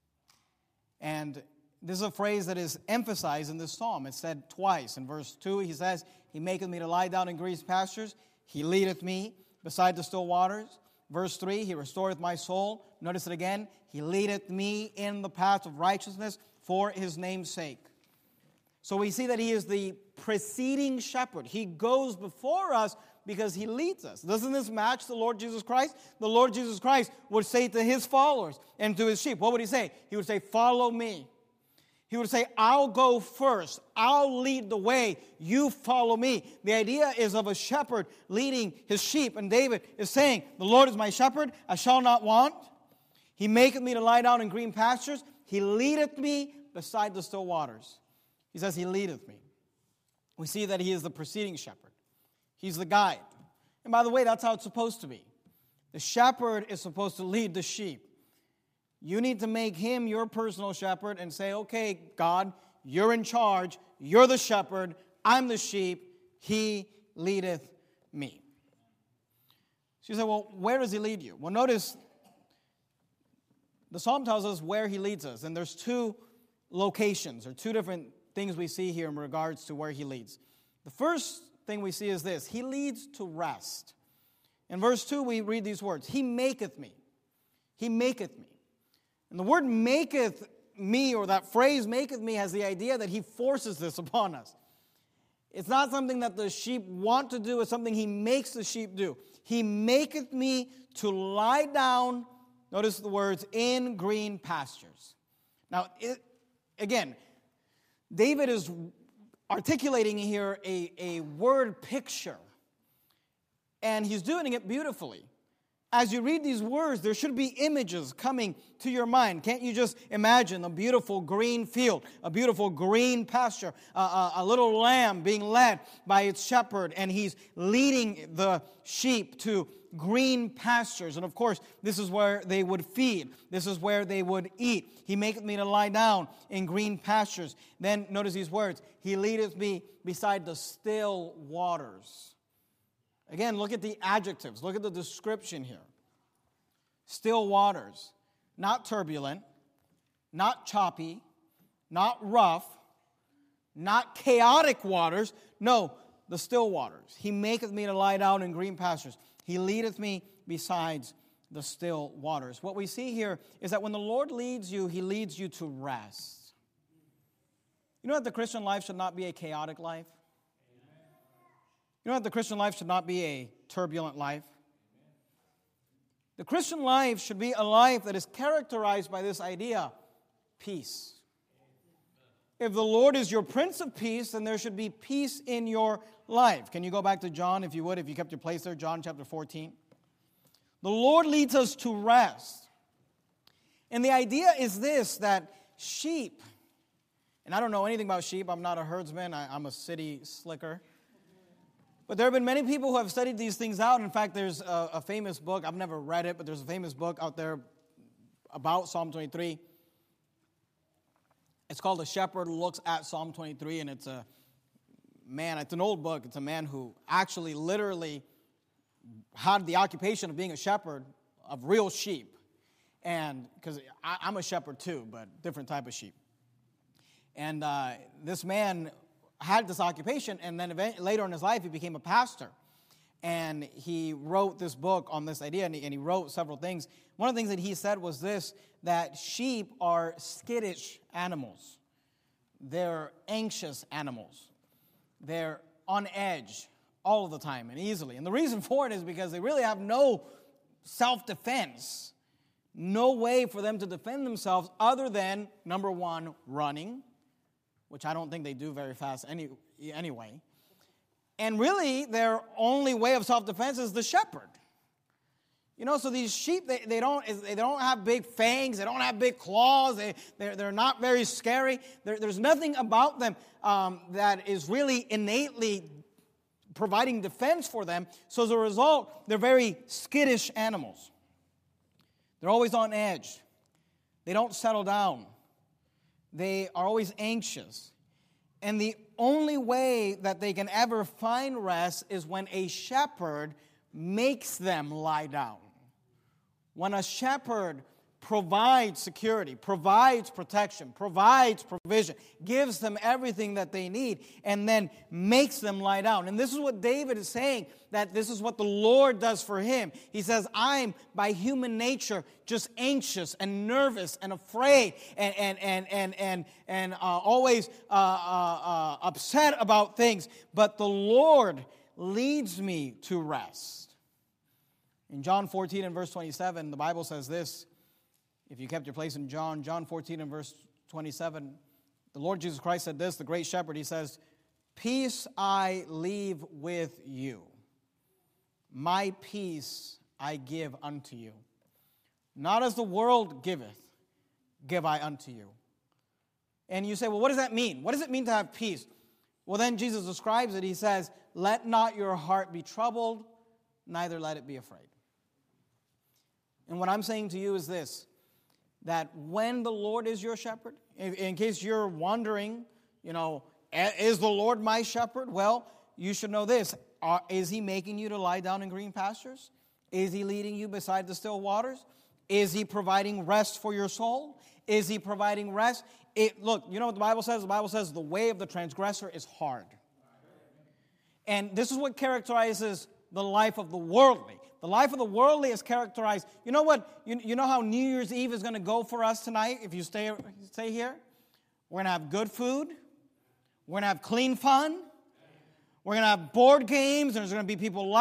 Speaker 2: And this is a phrase that is emphasized in this psalm. It's said twice. In verse 2, he says, He maketh me to lie down in green pastures. He leadeth me beside the still waters. Verse 3, He restoreth my soul. Notice it again. He leadeth me in the path of righteousness for His name's sake. So we see that He is the preceding shepherd. He goes before us because He leads us. Doesn't this match the Lord Jesus Christ? The Lord Jesus Christ would say to His followers and to His sheep, what would He say? He would say, follow me. He would say, I'll go first. I'll lead the way. You follow me. The idea is of a shepherd leading his sheep. And David is saying, the Lord is my shepherd. I shall not want. He maketh me to lie down in green pastures. He leadeth me beside the still waters. He says, He leadeth me. We see that He is the preceding shepherd. He's the guide. And by the way, that's how it's supposed to be. The shepherd is supposed to lead the sheep. You need to make Him your personal shepherd and say, okay, God, You're in charge. You're the shepherd. I'm the sheep. He leadeth me. So you say, well, where does He lead you? Well, notice the psalm tells us where He leads us. And there's two locations or two different things we see here in regards to where He leads. The first thing we see is this. He leads to rest. In verse 2, we read these words. He maketh me. He maketh me. And the word maketh me, or that phrase maketh me, has the idea that He forces this upon us. It's not something that the sheep want to do. It's something He makes the sheep do. He maketh me to lie down, notice the words, in green pastures. Now, again, David is articulating here a word picture, and he's doing it beautifully. As you read these words, there should be images coming to your mind. Can't you just imagine a beautiful green field, a beautiful green pasture, a little lamb being led by its shepherd, and he's leading the sheep to green pastures. And of course, this is where they would feed. This is where they would eat. He maketh me to lie down in green pastures. Then notice these words. He leadeth me beside the still waters. Again, look at the adjectives. Look at the description here. Still waters. Not turbulent, not choppy, not rough, not chaotic waters. No, the still waters. He maketh me to lie down in green pastures. He leadeth me besides the still waters. What we see here is that when the Lord leads you, He leads you to rest. You know that the Christian life should not be a chaotic life? You know that the Christian life should not be a turbulent life? The Christian life should be a life that is characterized by this idea, peace. If the Lord is your Prince of Peace, then there should be peace in your life. Can you go back to John, if you would, if you kept your place there, John chapter 14? The Lord leads us to rest. And the idea is this, that sheep, and I don't know anything about sheep, I'm not a herdsman, I'm a city slicker. But there have been many people who have studied these things out. In fact, there's a famous book, I've never read it, but there's a famous book out there about Psalm 23. It's called A Shepherd Looks at Psalm 23, and it's an old book. It's a man who actually literally had the occupation of being a shepherd of real sheep. And because I'm a shepherd too, but different type of sheep. And this man had this occupation, and then later in his life, he became a pastor. And he wrote this book on this idea, and he wrote several things. One of the things that he said was this, that sheep are skittish animals. They're anxious animals. They're on edge all of the time and easily. And the reason for it is because they really have no self-defense, no way for them to defend themselves other than, number one, running, which I don't think they do very fast anyway. And really, their only way of self-defense is the shepherd. You know, so these sheep, they don't have big fangs, they don't have big claws, they're not very scary. There's nothing about them that is really innately providing defense for them. So as a result, they're very skittish animals. They're always on edge. They don't settle down. They are always anxious. And the only way that they can ever find rest is when a shepherd makes them lie down. When a shepherd provides security, provides protection, provides provision, gives them everything that they need, and then makes them lie down. And this is what David is saying, that this is what the Lord does for him. He says, I'm by human nature just anxious and nervous and afraid and always upset about things. But the Lord leads me to rest. In John 14 and verse 27, the Bible says this. If you kept your place in John 14 and verse 27, the Lord Jesus Christ said this, the great shepherd, he says, peace I leave with you. My peace I give unto you. Not as the world giveth, give I unto you. And you say, well, what does that mean? What does it mean to have peace? Well, then Jesus describes it. He says, let not your heart be troubled, neither let it be afraid. And what I'm saying to you is this, that when the Lord is your shepherd, in case you're wondering, is the Lord my shepherd? Well, you should know this. Is He making you to lie down in green pastures? Is He leading you beside the still waters? Is He providing rest for your soul? Is He providing rest? Look, you know what the Bible says? The Bible says the way of the transgressor is hard. And this is what characterizes the life of the worldly. The life of the worldly is characterized. You know what? You know how New Year's Eve is going to go for us tonight if you stay here? We're going to have good food. We're going to have clean fun. We're going to have board games. There's going to be people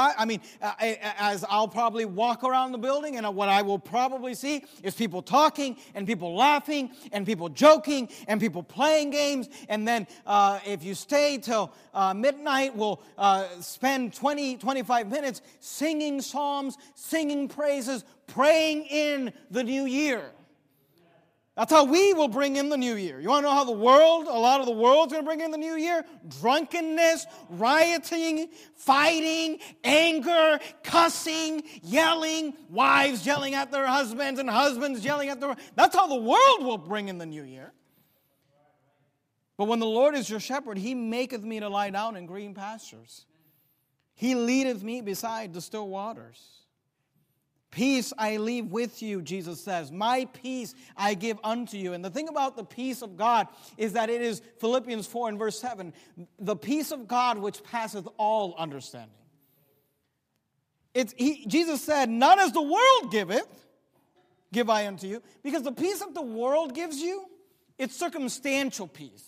Speaker 2: as I'll probably walk around the building, and what I will probably see is people talking and people laughing and people joking and people playing games. And then if you stay till midnight, we'll spend 25 minutes singing psalms, singing praises, praying in the new year. That's how we will bring in the new year. You want to know how a lot of the world's going to bring in the new year? Drunkenness, rioting, fighting, anger, cussing, yelling, wives yelling at their husbands and husbands yelling at their... That's how the world will bring in the new year. But when the Lord is your shepherd, He maketh me to lie down in green pastures. He leadeth me beside the still waters. Peace I leave with you, Jesus says. My peace I give unto you. And the thing about the peace of God is that it is, Philippians 4 and verse 7, the peace of God which passeth all understanding. Jesus said, none as the world giveth, give I unto you. Because the peace that the world gives you, it's circumstantial peace.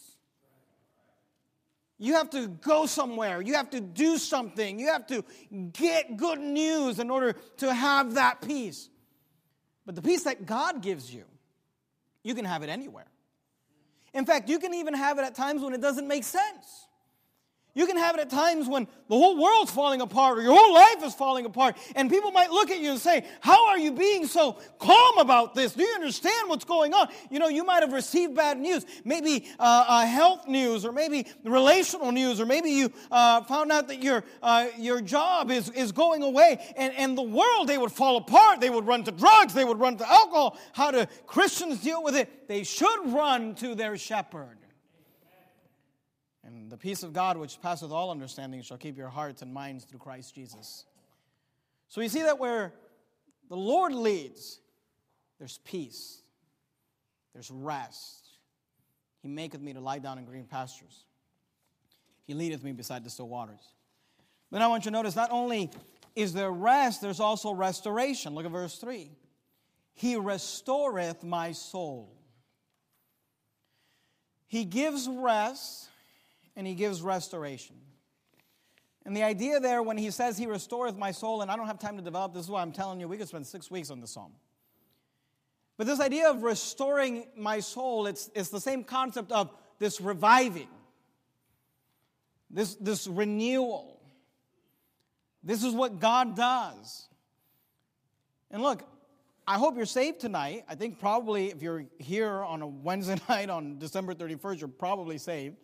Speaker 2: You have to go somewhere. You have to do something. You have to get good news in order to have that peace. But the peace that God gives you, you can have it anywhere. In fact, you can even have it at times when it doesn't make sense. You can have it at times when the whole world's falling apart or your whole life is falling apart. And people might look at you and say, how are you being so calm about this? Do you understand what's going on? You know, you might have received bad news. Maybe health news, or maybe relational news, or maybe you found out that your job is going away. And the world, they would fall apart. They would run to drugs. They would run to alcohol. How do Christians deal with it? They should run to their shepherd. And the peace of God, which passeth all understanding, shall keep your hearts and minds through Christ Jesus. So we see that where the Lord leads, there's peace. There's rest. He maketh me to lie down in green pastures. He leadeth me beside the still waters. Then I want you to notice, not only is there rest, there's also restoration. Look at verse 3. He restoreth my soul. He gives rest, and he gives restoration. And the idea there, when he says he restoreth my soul, and I don't have time to develop this, is why I'm telling you, we could spend 6 weeks on this psalm. But this idea of restoring my soul, it's the same concept of this reviving, this renewal. This is what God does. And look, I hope you're saved tonight. I think probably if you're here on a Wednesday night on December 31st, you're probably saved.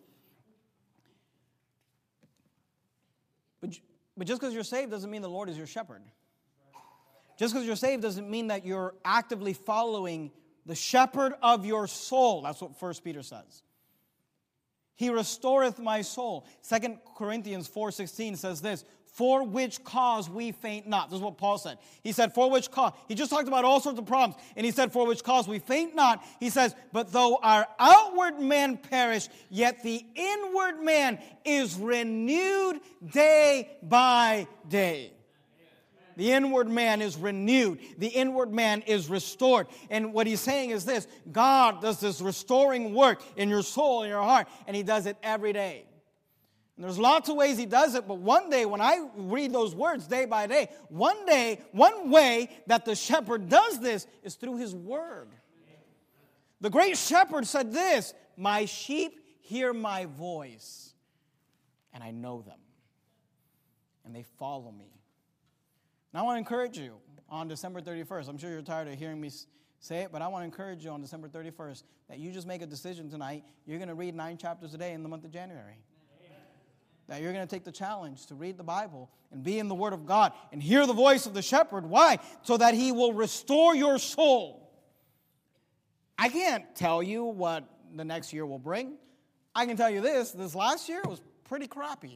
Speaker 2: But just because you're saved doesn't mean the Lord is your shepherd. Just because you're saved doesn't mean that you're actively following the shepherd of your soul. That's what 1 Peter says. He restoreth my soul. 2 Corinthians 4:16 says this, for which cause we faint not. This is what Paul said. He said, for which cause. He just talked about all sorts of problems. And he said, for which cause we faint not. He says, but though our outward man perish, yet the inward man is renewed day by day. The inward man is renewed. The inward man is restored. And what he's saying is this, God does this restoring work in your soul, in your heart, and he does it every day. And there's lots of ways he does it, but one day when I read those words day by day, one way that the shepherd does this is through his word. The great shepherd said this, my sheep hear my voice, and I know them, and they follow me. Now I want to encourage you on December 31st. I'm sure you're tired of hearing me say it, but I want to encourage you on December 31st that you just make a decision tonight. You're going to read 9 chapters a day in the month of January. That you're going to take the challenge to read the Bible and be in the Word of God and hear the voice of the shepherd. Why? So that he will restore your soul. I can't tell you what the next year will bring. I can tell you this last year was pretty crappy.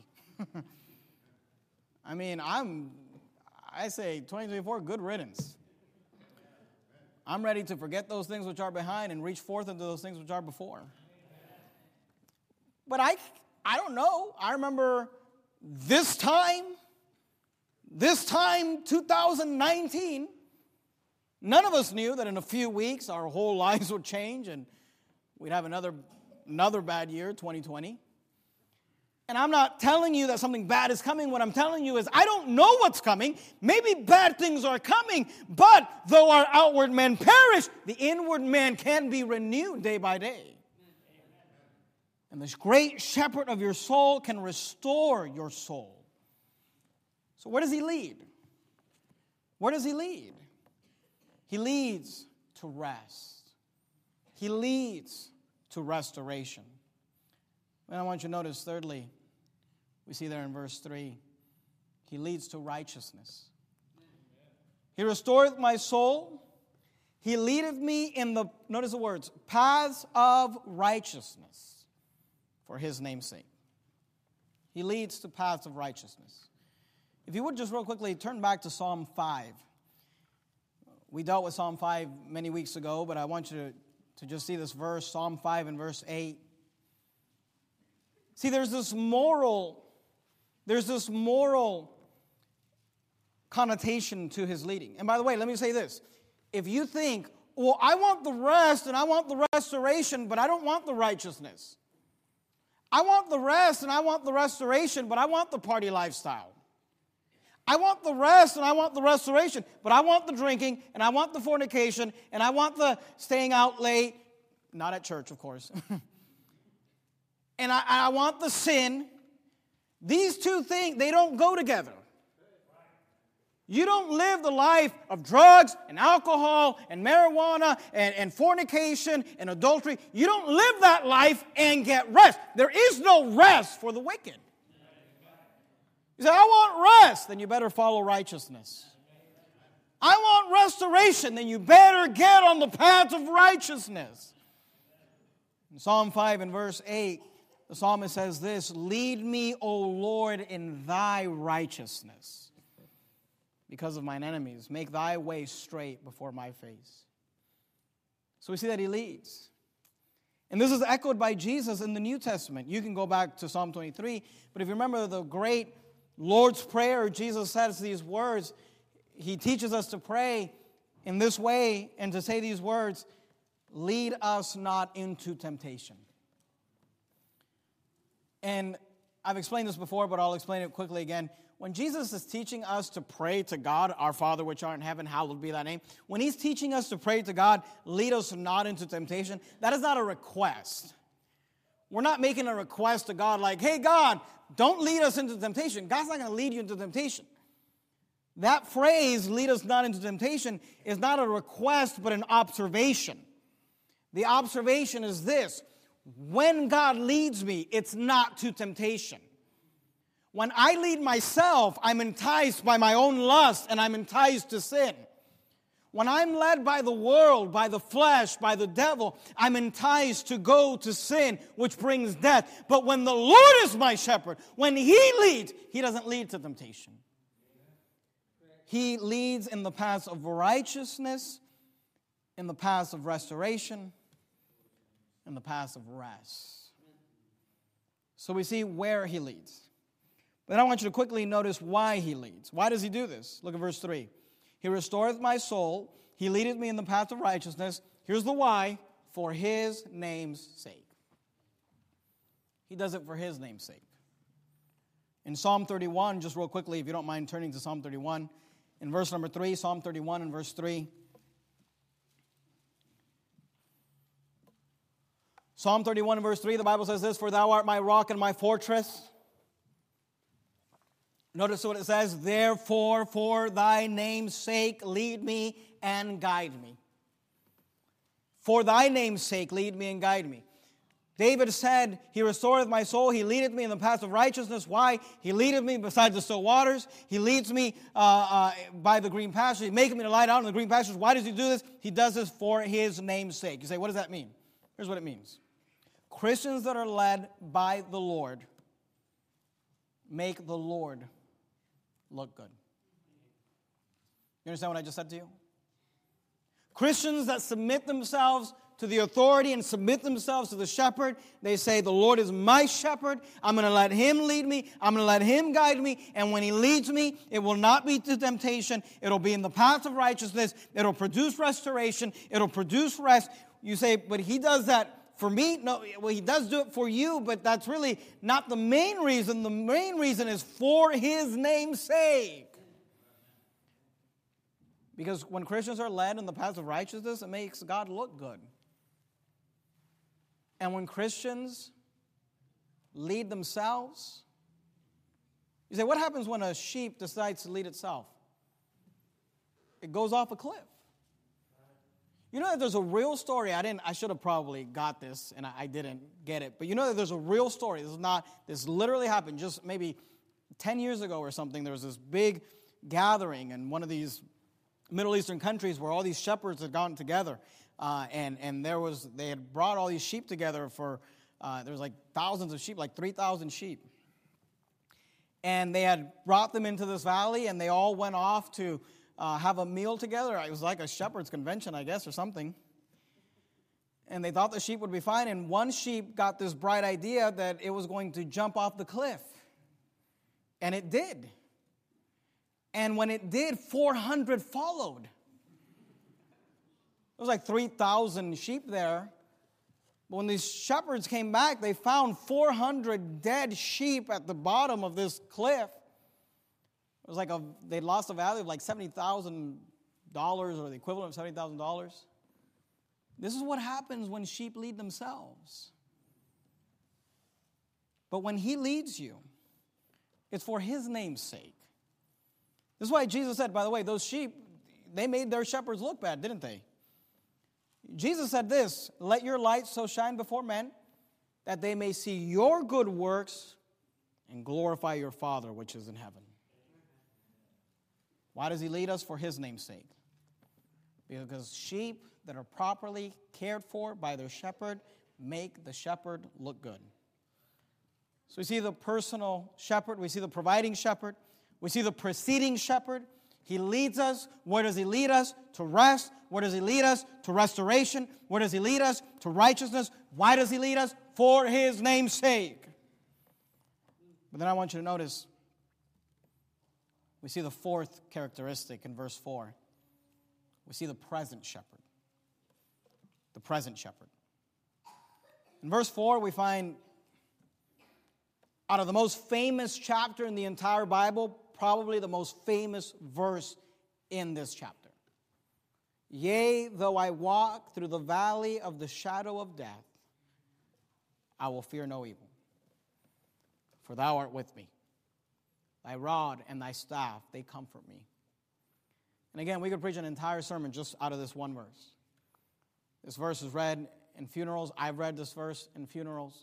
Speaker 2: I mean, I say 2024, good riddance. I'm ready to forget those things which are behind and reach forth into those things which are before. But I don't know. I remember this time, 2019, none of us knew that in a few weeks our whole lives would change and we'd have another bad year, 2020. And I'm not telling you that something bad is coming. What I'm telling you is I don't know what's coming. Maybe bad things are coming, but though our outward man perish, the inward man can be renewed day by day. And this great shepherd of your soul can restore your soul. So where does he lead? Where does he lead? He leads to rest. He leads to restoration. And I want you to notice, thirdly, we see there in verse 3, he leads to righteousness. He restoreth my soul. He leadeth me in the, notice the words, paths of righteousness for his name's sake. He leads to paths of righteousness. If you would just real quickly turn back to Psalm 5. We dealt with Psalm 5 many weeks ago, but I want you to just see this verse, Psalm 5 and verse 8. See, there's this moral connotation to his leading. And by the way, let me say this. If you think, well, I want the rest and I want the restoration, but I don't want the righteousness. I want the rest and I want the restoration, but I want the party lifestyle. I want the rest and I want the restoration, but I want the drinking and I want the fornication and I want the staying out late, not at church, of course. And I want the sin. These two things, they don't go together. You don't live the life of drugs and alcohol and marijuana and fornication and adultery. You don't live that life and get rest. There is no rest for the wicked. You say, I want rest, then you better follow righteousness. I want restoration, then you better get on the path of righteousness. In Psalm 5 and verse 8, the psalmist says this, lead me, O Lord, in thy righteousness. Because of mine enemies, make thy way straight before my face. So we see that he leads. And this is echoed by Jesus in the New Testament. You can go back to Psalm 23, but if you remember the great Lord's Prayer, Jesus says these words. He teaches us to pray in this way and to say these words, lead us not into temptation. And I've explained this before, but I'll explain it quickly again. When Jesus is teaching us to pray to God, our Father which art in heaven, hallowed be thy name. When he's teaching us to pray to God, lead us not into temptation, that is not a request. We're not making a request to God like, hey, God, don't lead us into temptation. God's not going to lead you into temptation. That phrase, lead us not into temptation, is not a request but an observation. The observation is this. When God leads me, it's not to temptation. When I lead myself, I'm enticed by my own lust and I'm enticed to sin. When I'm led by the world, by the flesh, by the devil, I'm enticed to go to sin, which brings death. But when the Lord is my shepherd, when he leads, he doesn't lead to temptation. He leads in the paths of righteousness, in the paths of restoration, in the paths of rest. So we see where he leads. But I want you to quickly notice why he leads. Why does he do this? Look at verse 3. He restoreth my soul. He leadeth me in the path of righteousness. Here's the why. For his name's sake. He does it for his name's sake. In Psalm 31, just real quickly, if you don't mind turning to Psalm 31, in verse number 3, Psalm 31 and verse 3. Psalm 31 and verse 3, the Bible says this, for thou art my rock and my fortress. Notice what it says, therefore, for thy name's sake, lead me and guide me. For thy name's sake, lead me and guide me. David said, he restoreth my soul, he leadeth me in the path of righteousness. Why? He leadeth me beside the still waters. He leads me by the green pastures. He maketh me to lie down in the green pastures. Why does he do this? He does this for his name's sake. You say, what does that mean? Here's what it means. Christians that are led by the Lord make the Lord look good. You understand what I just said to you? Christians that submit themselves to the authority and submit themselves to the shepherd, they say, the Lord is my shepherd. I'm going to let him lead me. I'm going to let him guide me. And when he leads me, it will not be to temptation. It'll be in the path of righteousness. It'll produce restoration. It'll produce rest. You say, but he does that for me? No, well, he does do it for you, but that's really not the main reason. The main reason is for his name's sake. Because when Christians are led in the path of righteousness, it makes God look good. And when Christians lead themselves, you say, what happens when a sheep decides to lead itself? It goes off a cliff. You know that there's a real story. I should have probably got this, and I didn't get it. But you know that there's a real story. This literally happened just maybe 10 years ago or something. There was this big gathering in one of these Middle Eastern countries where all these shepherds had gotten together. And they had brought all these sheep together for, there was like thousands of sheep, like 3,000 sheep. And they had brought them into this valley, and they all went off to have a meal together. It was like a shepherd's convention, I guess, or something. And they thought the sheep would be fine. And one sheep got this bright idea that it was going to jump off the cliff. And it did. And when it did, 400 followed. There was like 3,000 sheep there. But when these shepherds came back, they found 400 dead sheep at the bottom of this cliff. It was like they lost a value of like $70,000 or the equivalent of $70,000. This is what happens when sheep lead themselves. But when he leads you, it's for his name's sake. This is why Jesus said, by the way, those sheep, they made their shepherds look bad, didn't they? Jesus said this, let your light so shine before men that they may see your good works and glorify your Father which is in heaven. Why does he lead us? For his name's sake. Because sheep that are properly cared for by their shepherd make the shepherd look good. So we see the personal shepherd, we see the providing shepherd, we see the preceding shepherd. He leads us. Where does he lead us? To rest. Where does he lead us? To restoration. Where does he lead us? To righteousness. Why does he lead us? For his name's sake. But then I want you to notice, we see the fourth characteristic in verse 4. We see the present shepherd. The present shepherd. In verse 4, we find out of the most famous chapter in the entire Bible, probably the most famous verse in this chapter. Yea, though I walk through the valley of the shadow of death, I will fear no evil. For thou art with me. Thy rod and thy staff, they comfort me. And again, we could preach an entire sermon just out of this one verse. This verse is read in funerals. I've read this verse in funerals.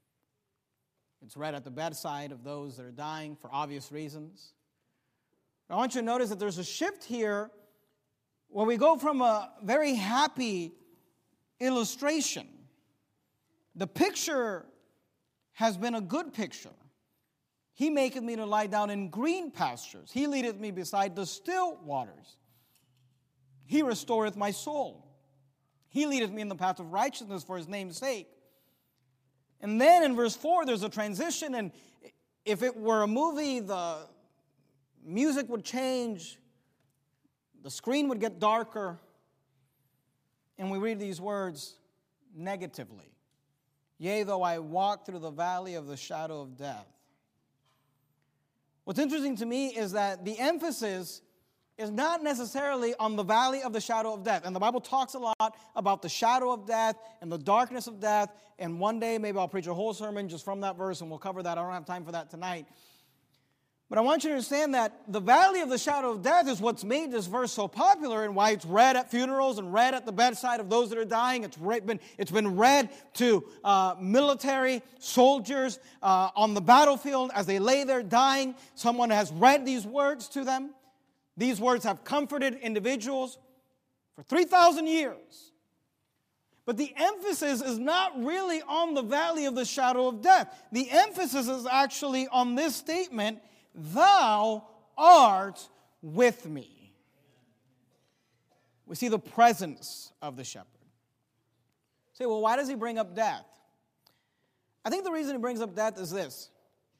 Speaker 2: It's read at the bedside of those that are dying for obvious reasons. I want you to notice that there's a shift here where we go from a very happy illustration. The picture has been a good picture. He maketh me to lie down in green pastures. He leadeth me beside the still waters. He restoreth my soul. He leadeth me in the path of righteousness for his name's sake. And then in verse 4, there's a transition, and if it were a movie, the music would change, the screen would get darker, and we read these words negatively. Yea, though I walk through the valley of the shadow of death. What's interesting to me is that the emphasis is not necessarily on the valley of the shadow of death. And the Bible talks a lot about the shadow of death and the darkness of death. And one day, maybe I'll preach a whole sermon just from that verse, and we'll cover that. I don't have time for that tonight. But I want you to understand that the valley of the shadow of death is what's made this verse so popular and why it's read at funerals and read at the bedside of those that are dying. It's been read to military soldiers on the battlefield as they lay there dying. Someone has read these words to them. These words have comforted individuals for 3,000 years. But the emphasis is not really on the valley of the shadow of death. The emphasis is actually on this statement, thou art with me. We see the presence of the shepherd. Say, well, why does he bring up death? I think the reason he brings up death is this.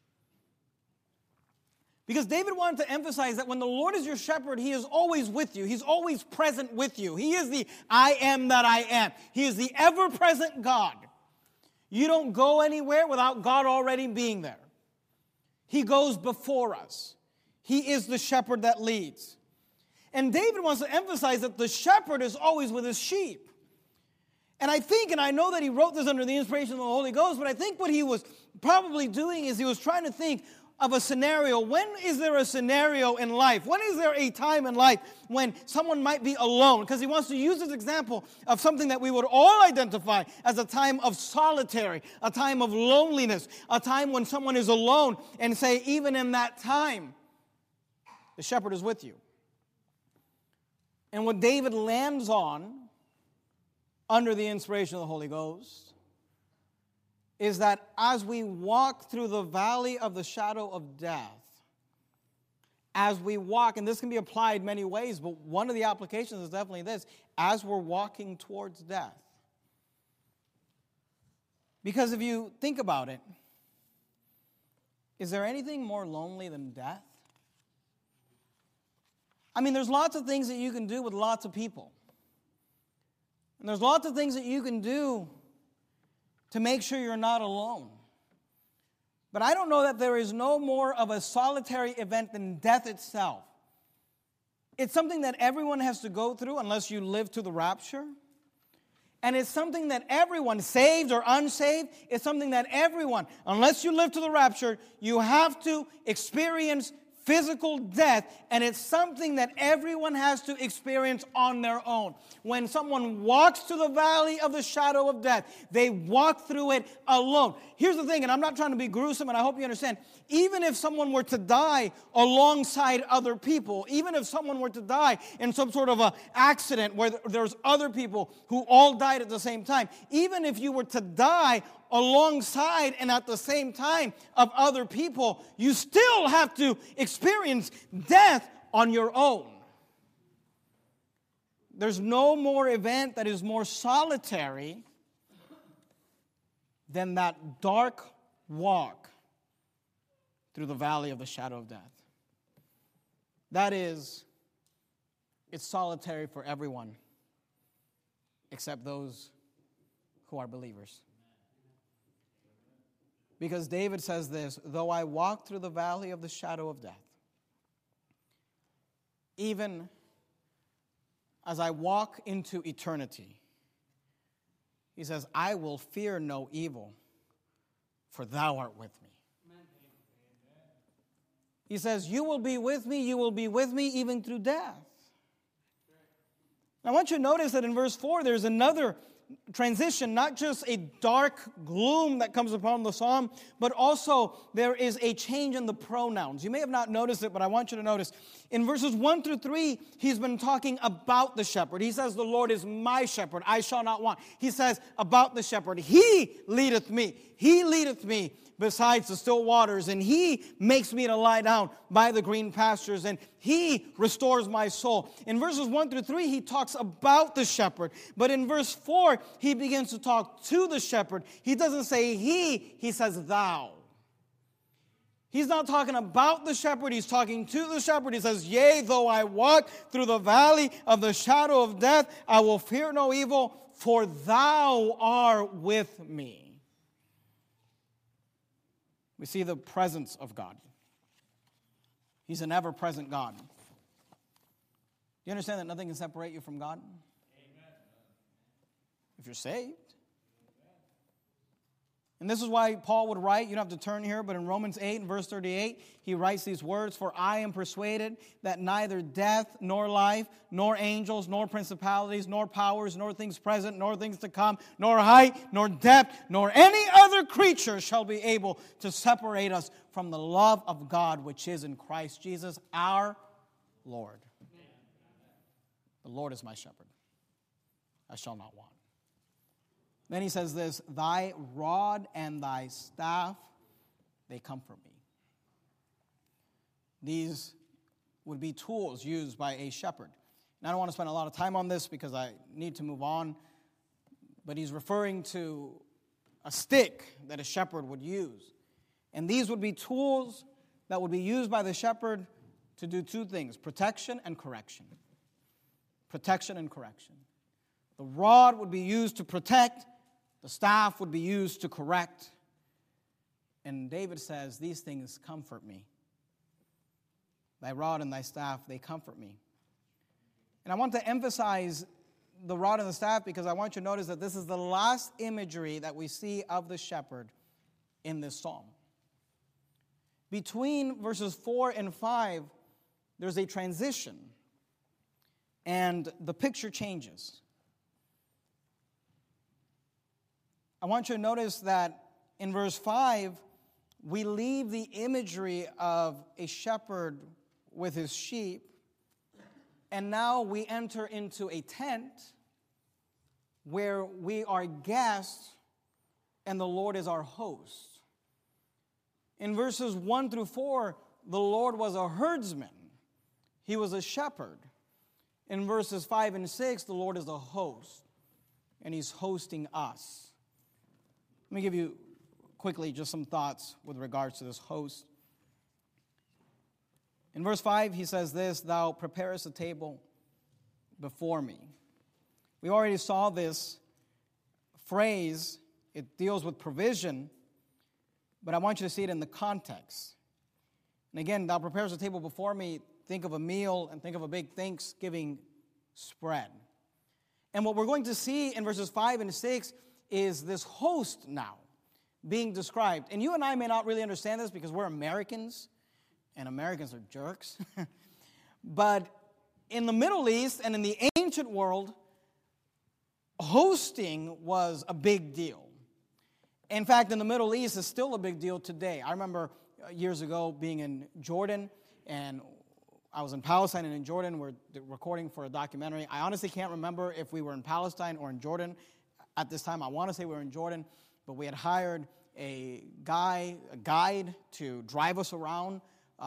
Speaker 2: Because David wanted to emphasize that when the Lord is your shepherd, he is always with you. He's always present with you. He is the I am that I am. He is the ever-present God. You don't go anywhere without God already being there. He goes before us. He is the shepherd that leads. And David wants to emphasize that the shepherd is always with his sheep. And I think, and I know that he wrote this under the inspiration of the Holy Ghost, but I think what he was probably doing is he was trying to think of a scenario. When is there a scenario in life? When is there a time in life when someone might be alone? Because he wants to use this example of something that we would all identify as a time of solitary, a time of loneliness, a time when someone is alone, and say, even in that time, the shepherd is with you. And what David lands on, under the inspiration of the Holy Ghost, is that as we walk through the valley of the shadow of death, as we walk, and this can be applied many ways, but one of the applications is definitely this, as we're walking towards death. Because if you think about it, is there anything more lonely than death? I mean, there's lots of things that you can do with lots of people. And there's lots of things that you can do to make sure you're not alone. But I don't know that there is no more of a solitary event than death itself. It's something that everyone has to go through unless you live to the rapture. And it's something that everyone, saved or unsaved, it's something that everyone, unless you live to the rapture, you have to experience physical death, and it's something that everyone has to experience on their own. When someone walks to the valley of the shadow of death, they walk through it alone. Here's the thing, and I'm not trying to be gruesome, and I hope you understand, even if someone were to die alongside other people, even if someone were to die in some sort of an accident where there's other people who all died at the same time, even if you were to die alongside and at the same time of other people, you still have to experience death on your own. There's no more event that is more solitary than that dark walk through the valley of the shadow of death. That is, it's solitary for everyone except those who are believers. Because David says this, though I walk through the valley of the shadow of death, even as I walk into eternity, he says, I will fear no evil, for thou art with me. He says, you will be with me even through death. I want you to notice that in verse 4, there's another transition, not just a dark gloom that comes upon the psalm, but also there is a change in the pronouns. You may have not noticed it, but I want you to notice. In verses 1 through 3, he's been talking about the shepherd. He says, the Lord is my shepherd, I shall not want. He says about the shepherd, he leadeth me besides the still waters, and he makes me to lie down by the green pastures, and he restores my soul. In verses 1 through 3, he talks about the shepherd. But in verse 4, he begins to talk to the shepherd. He doesn't say he says thou. He's not talking about the shepherd, he's talking to the shepherd. He says, yea, though I walk through the valley of the shadow of death, I will fear no evil, for thou art with me. We see the presence of God. He's an ever-present God. Do you understand that nothing can separate you from God? Amen. If you're saved. And this is why Paul would write, you don't have to turn here, but in Romans 8 and verse 38, he writes these words, for I am persuaded that neither death, nor life, nor angels, nor principalities, nor powers, nor things present, nor things to come, nor height, nor depth, nor any other creature shall be able to separate us from the love of God which is in Christ Jesus our Lord. The Lord is my shepherd. I shall not want. Then he says this, thy rod and thy staff, they comfort me. These would be tools used by a shepherd. And I don't want to spend a lot of time on this because I need to move on. But he's referring to a stick that a shepherd would use. And these would be tools that would be used by the shepherd to do two things, protection and correction. Protection and correction. The rod would be used to protect. The staff would be used to correct. And David says, these things comfort me. Thy rod and thy staff, they comfort me. And I want to emphasize the rod and the staff because I want you to notice that this is the last imagery that we see of the shepherd in this psalm. Between verses 4 and 5, there's a transition. And the picture changes. I want you to notice that in verse 5, we leave the imagery of a shepherd with his sheep, and now we enter into a tent where we are guests and the Lord is our host. In verses 1 through 4, the Lord was a herdsman. He was a shepherd. In verses 5 and 6, the Lord is a host, and he's hosting us. Let me give you quickly just some thoughts with regards to this host. In verse 5, he says this, "Thou preparest a table before me." We already saw this phrase. It deals with provision, but I want you to see it in the context. And again, "Thou preparest a table before me," think of a meal and think of a big Thanksgiving spread. And what we're going to see in verses 5 and 6 is this host now being described. And you and I may not really understand this because we're Americans, and Americans are jerks. But in the Middle East and in the ancient world, hosting was a big deal. In fact, in the Middle East, it's still a big deal today. I remember years ago being in Jordan, and I was in Palestine and in Jordan. We're recording for a documentary. I honestly can't remember if we were in Palestine or in Jordan at this time. I want to say we were in Jordan, but we had hired a guide to drive us around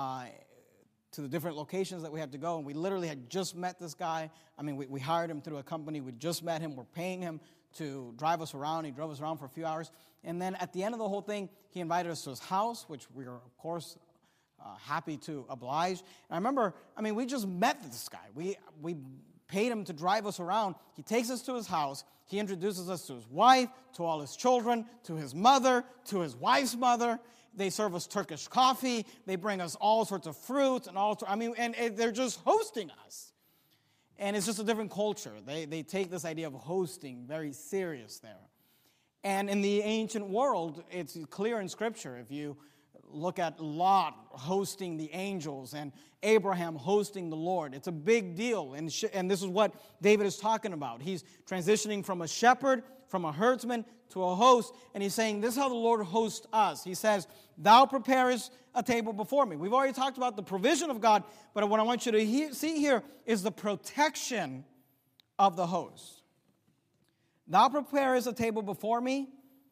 Speaker 2: to the different locations that we had to go. And we literally had just met this guy. I mean, we hired him through a company. We just met him. We're paying him to drive us around. He drove us around for a few hours. And then at the end of the whole thing, he invited us to his house, which we were, of course, happy to oblige. And I remember, we just met this guy. We paid him to drive us around. He takes us to his house. He introduces us to his wife, to all his children, to his mother, to his wife's mother. They serve us Turkish coffee. They bring us all sorts of fruits and they're just hosting us. And it's just a different culture. They take this idea of hosting very serious there. And in the ancient world, it's clear in Scripture. If you look at Lot hosting the angels and Abraham hosting the Lord, it's a big deal. And this is what David is talking about. He's transitioning from a shepherd, from a herdsman, to a host. And he's saying, this is how the Lord hosts us. He says, "Thou preparest a table before me." We've already talked about the provision of God, but what I want you to see here is the protection of the host. "Thou preparest a table before me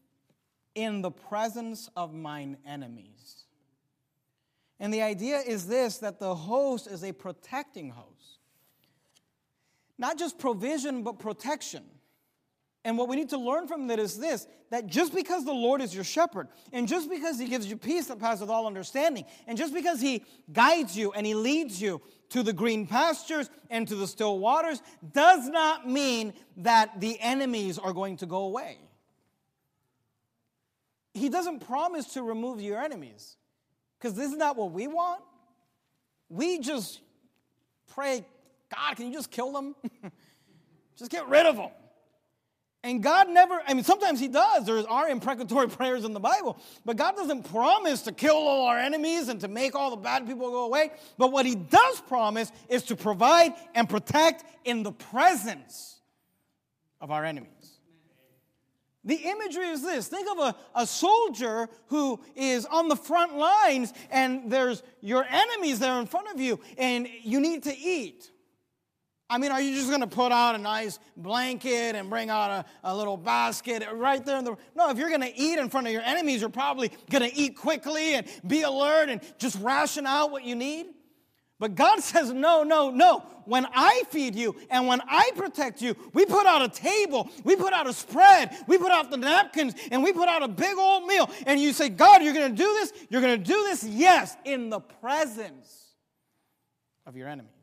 Speaker 2: in the presence of mine enemies." And the idea is this, that the host is a protecting host. Not just provision, but protection. And what we need to learn from that is this, that just because the Lord is your shepherd, and just because he gives you peace that passes all understanding, and just because he guides you and he leads you to the green pastures and to the still waters, does not mean that the enemies are going to go away. He doesn't promise to remove your enemies, because this is not what we want. We just pray, "God, can you just kill them? Just get rid of them." And God never, sometimes he does. There are imprecatory prayers in the Bible. But God doesn't promise to kill all our enemies and to make all the bad people go away. But what he does promise is to provide and protect in the presence of our enemies. The imagery is this. Think of a soldier who is on the front lines, and there's your enemies there in front of you, and you need to eat. Are you just going to put out a nice blanket and bring out a little basket right there? No, if you're going to eat in front of your enemies, you're probably going to eat quickly and be alert and just ration out what you need. But God says, no. When I feed you and when I protect you, we put out a table, we put out a spread, we put out the napkins, and we put out a big old meal. And you say, "God, you're going to do this? You're going to do this?" Yes, in the presence of your enemies.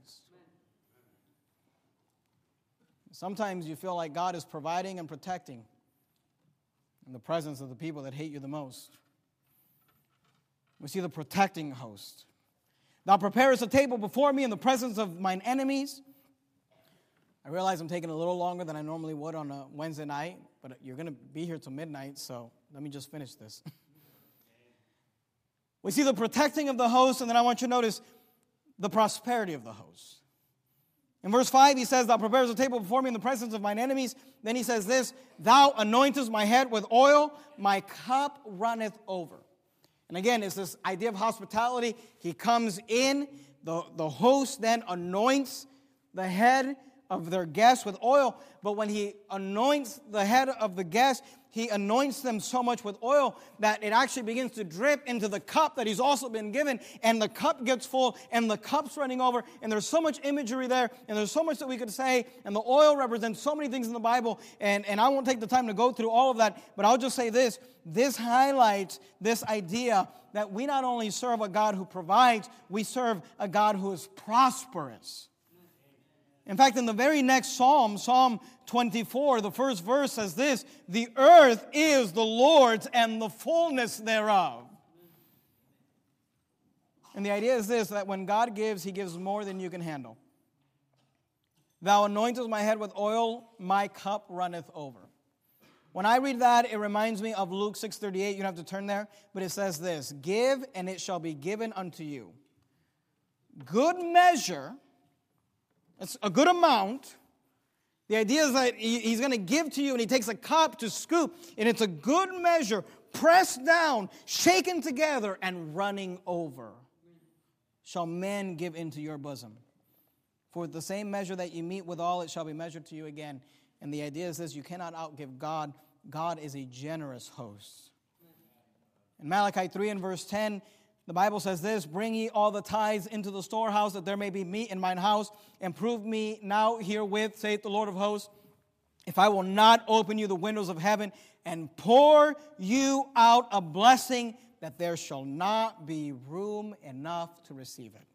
Speaker 2: Sometimes you feel like God is providing and protecting in the presence of the people that hate you the most. We see the protecting host. "Thou preparest a table before me in the presence of mine enemies." I realize I'm taking a little longer than I normally would on a Wednesday night, but you're going to be here till midnight, so let me just finish this. We see the protecting of the host, and then I want you to notice the prosperity of the host. In verse 5, he says, "Thou preparest a table before me in the presence of mine enemies." Then he says this, "Thou anointest my head with oil, my cup runneth over." And again, it's this idea of hospitality. He comes in, the host then anoints the head of their guest with oil. But when he anoints the head of the guest, he anoints them so much with oil that it actually begins to drip into the cup that he's also been given, and the cup gets full, and the cup's running over, and there's so much imagery there, and there's so much that we could say, and the oil represents so many things in the Bible, and I won't take the time to go through all of that, but I'll just say this. This highlights this idea that we not only serve a God who provides, we serve a God who is prosperous. In fact, in the very next Psalm, Psalm 24, the first verse says this, "The earth is the Lord's and the fullness thereof." And the idea is this, that when God gives, he gives more than you can handle. "Thou anointest my head with oil, my cup runneth over." When I read that, it reminds me of Luke 6:38. You don't have to turn there, but it says this, "Give, and it shall be given unto you. Good measure," it's a good amount. The idea is that he's going to give to you, and he takes a cup to scoop, and it's a good measure, pressed down, shaken together, and running over. Shall men give into your bosom? For with the same measure that you meet withal, it shall be measured to you again. And the idea is this, you cannot outgive God. God is a generous host. In Malachi 3 and verse 10, the Bible says this, "Bring ye all the tithes into the storehouse, that there may be meat in mine house, and prove me now herewith, saith the Lord of hosts, if I will not open you the windows of heaven, and pour you out a blessing, that there shall not be room enough to receive it."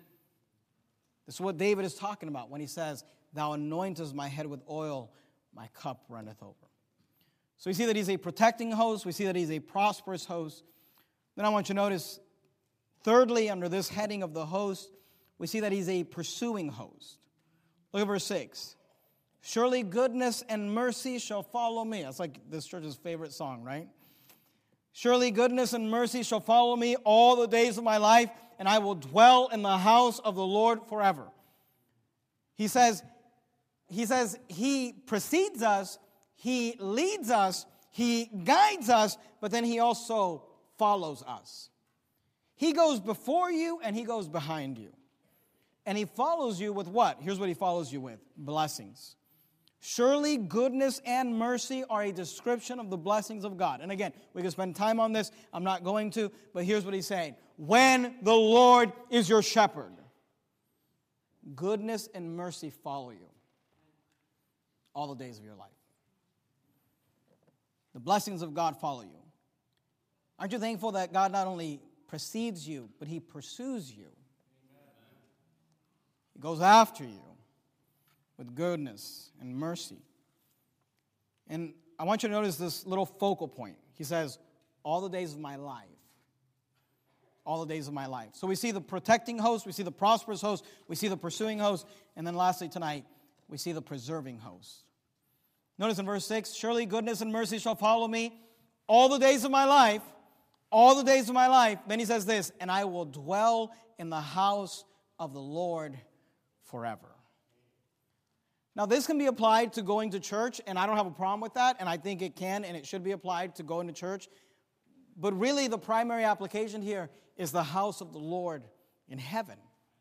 Speaker 2: This is what David is talking about when he says, "Thou anointest my head with oil, my cup runneth over." So we see that he's a protecting host. We see that he's a prosperous host. Then I want you to notice, thirdly, under this heading of the host, we see that he's a pursuing host. Look at verse 6. "Surely goodness and mercy shall follow me." That's like this church's favorite song, right? "Surely goodness and mercy shall follow me all the days of my life, and I will dwell in the house of the Lord forever." He says he precedes us, he leads us, he guides us, but then he also follows us. He goes before you and he goes behind you. And he follows you with what? Here's what he follows you with. Blessings. Surely goodness and mercy are a description of the blessings of God. And again, we can spend time on this. I'm not going to, but here's what he's saying. When the Lord is your shepherd, goodness and mercy follow you all the days of your life. The blessings of God follow you. Aren't you thankful that God not only precedes you, but he pursues you? He goes after you with goodness and mercy. And I want you to notice this little focal point. He says, all the days of my life. All the days of my life. So we see the protecting host, we see the prosperous host, we see the pursuing host, and then lastly tonight, we see the preserving host. Notice in verse 6, "Surely goodness and mercy shall follow me all the days of my life." All the days of my life. Then he says this, "And I will dwell in the house of the Lord forever." Now, this can be applied to going to church, and I don't have a problem with that, and I think it can and it should be applied to going to church. But really, the primary application here is the house of the Lord in heaven.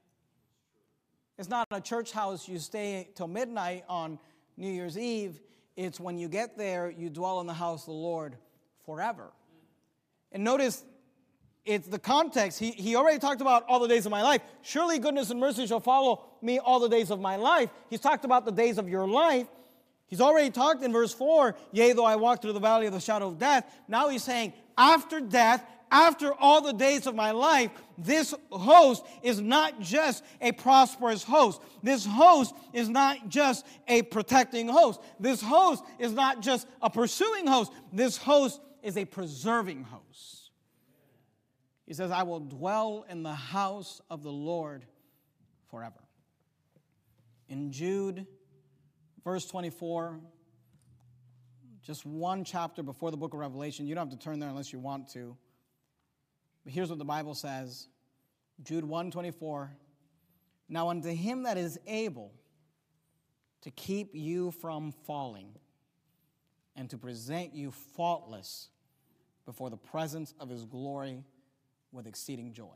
Speaker 2: It's not a church house you stay till midnight on New Year's Eve. It's when you get there, you dwell in the house of the Lord forever. And notice, it's the context. He already talked about all the days of my life. Surely goodness and mercy shall follow me all the days of my life. He's talked about the days of your life. He's already talked in verse 4, "Yea, though I walk through the valley of the shadow of death." Now he's saying, after death, after all the days of my life, this host is not just a prosperous host. This host is not just a protecting host. This host is not just a pursuing host. This host is a preserving host. He says, "I will dwell in the house of the Lord forever." In Jude, verse 24, just one chapter before the book of Revelation. You don't have to turn there unless you want to. But here's what the Bible says. Jude 1:24. "Now unto him that is able to keep you from falling and to present you faultless before the presence of his glory with exceeding joy."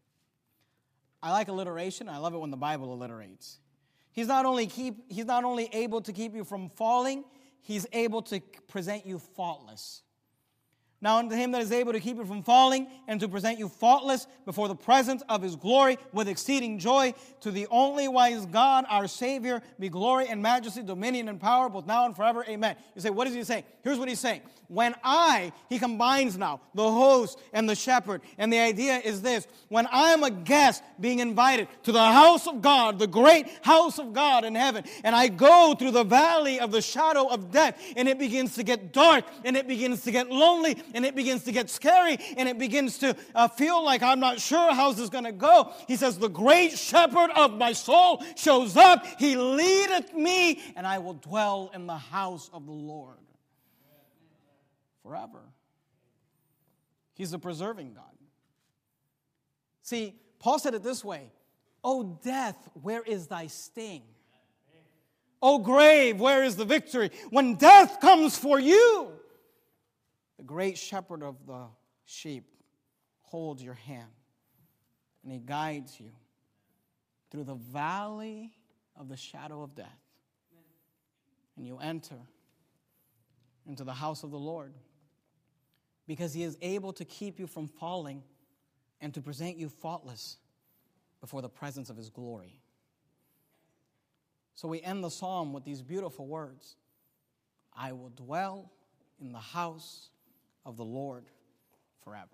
Speaker 2: I like alliteration. I love it when the Bible alliterates. He's not only able to keep you from falling, He's able to present you faultless. Now unto him that is able to keep you from falling and to present you faultless before the presence of his glory with exceeding joy, to the only wise God, our Savior, be glory and majesty, dominion and power, both now and forever. Amen. You say, what is he saying? Here's what he's saying. He combines now the host and the shepherd. And the idea is this. When I am a guest being invited to the house of God, the great house of God in heaven, and I go through the valley of the shadow of death, and it begins to get dark, and it begins to get lonely, and it begins to get scary, and it begins to feel like I'm not sure how's this going to go. He says, the great shepherd of my soul shows up. He leadeth me, and I will dwell in the house of the Lord forever. He's a preserving God. See, Paul said it this way, O death, where is thy sting? O grave, where is the victory? When death comes for you, the great shepherd of the sheep holds your hand, and he guides you through the valley of the shadow of death. And you enter into the house of the Lord, because he is able to keep you from falling and to present you faultless before the presence of his glory. So we end the psalm with these beautiful words. I will dwell in the house of the Lord forever.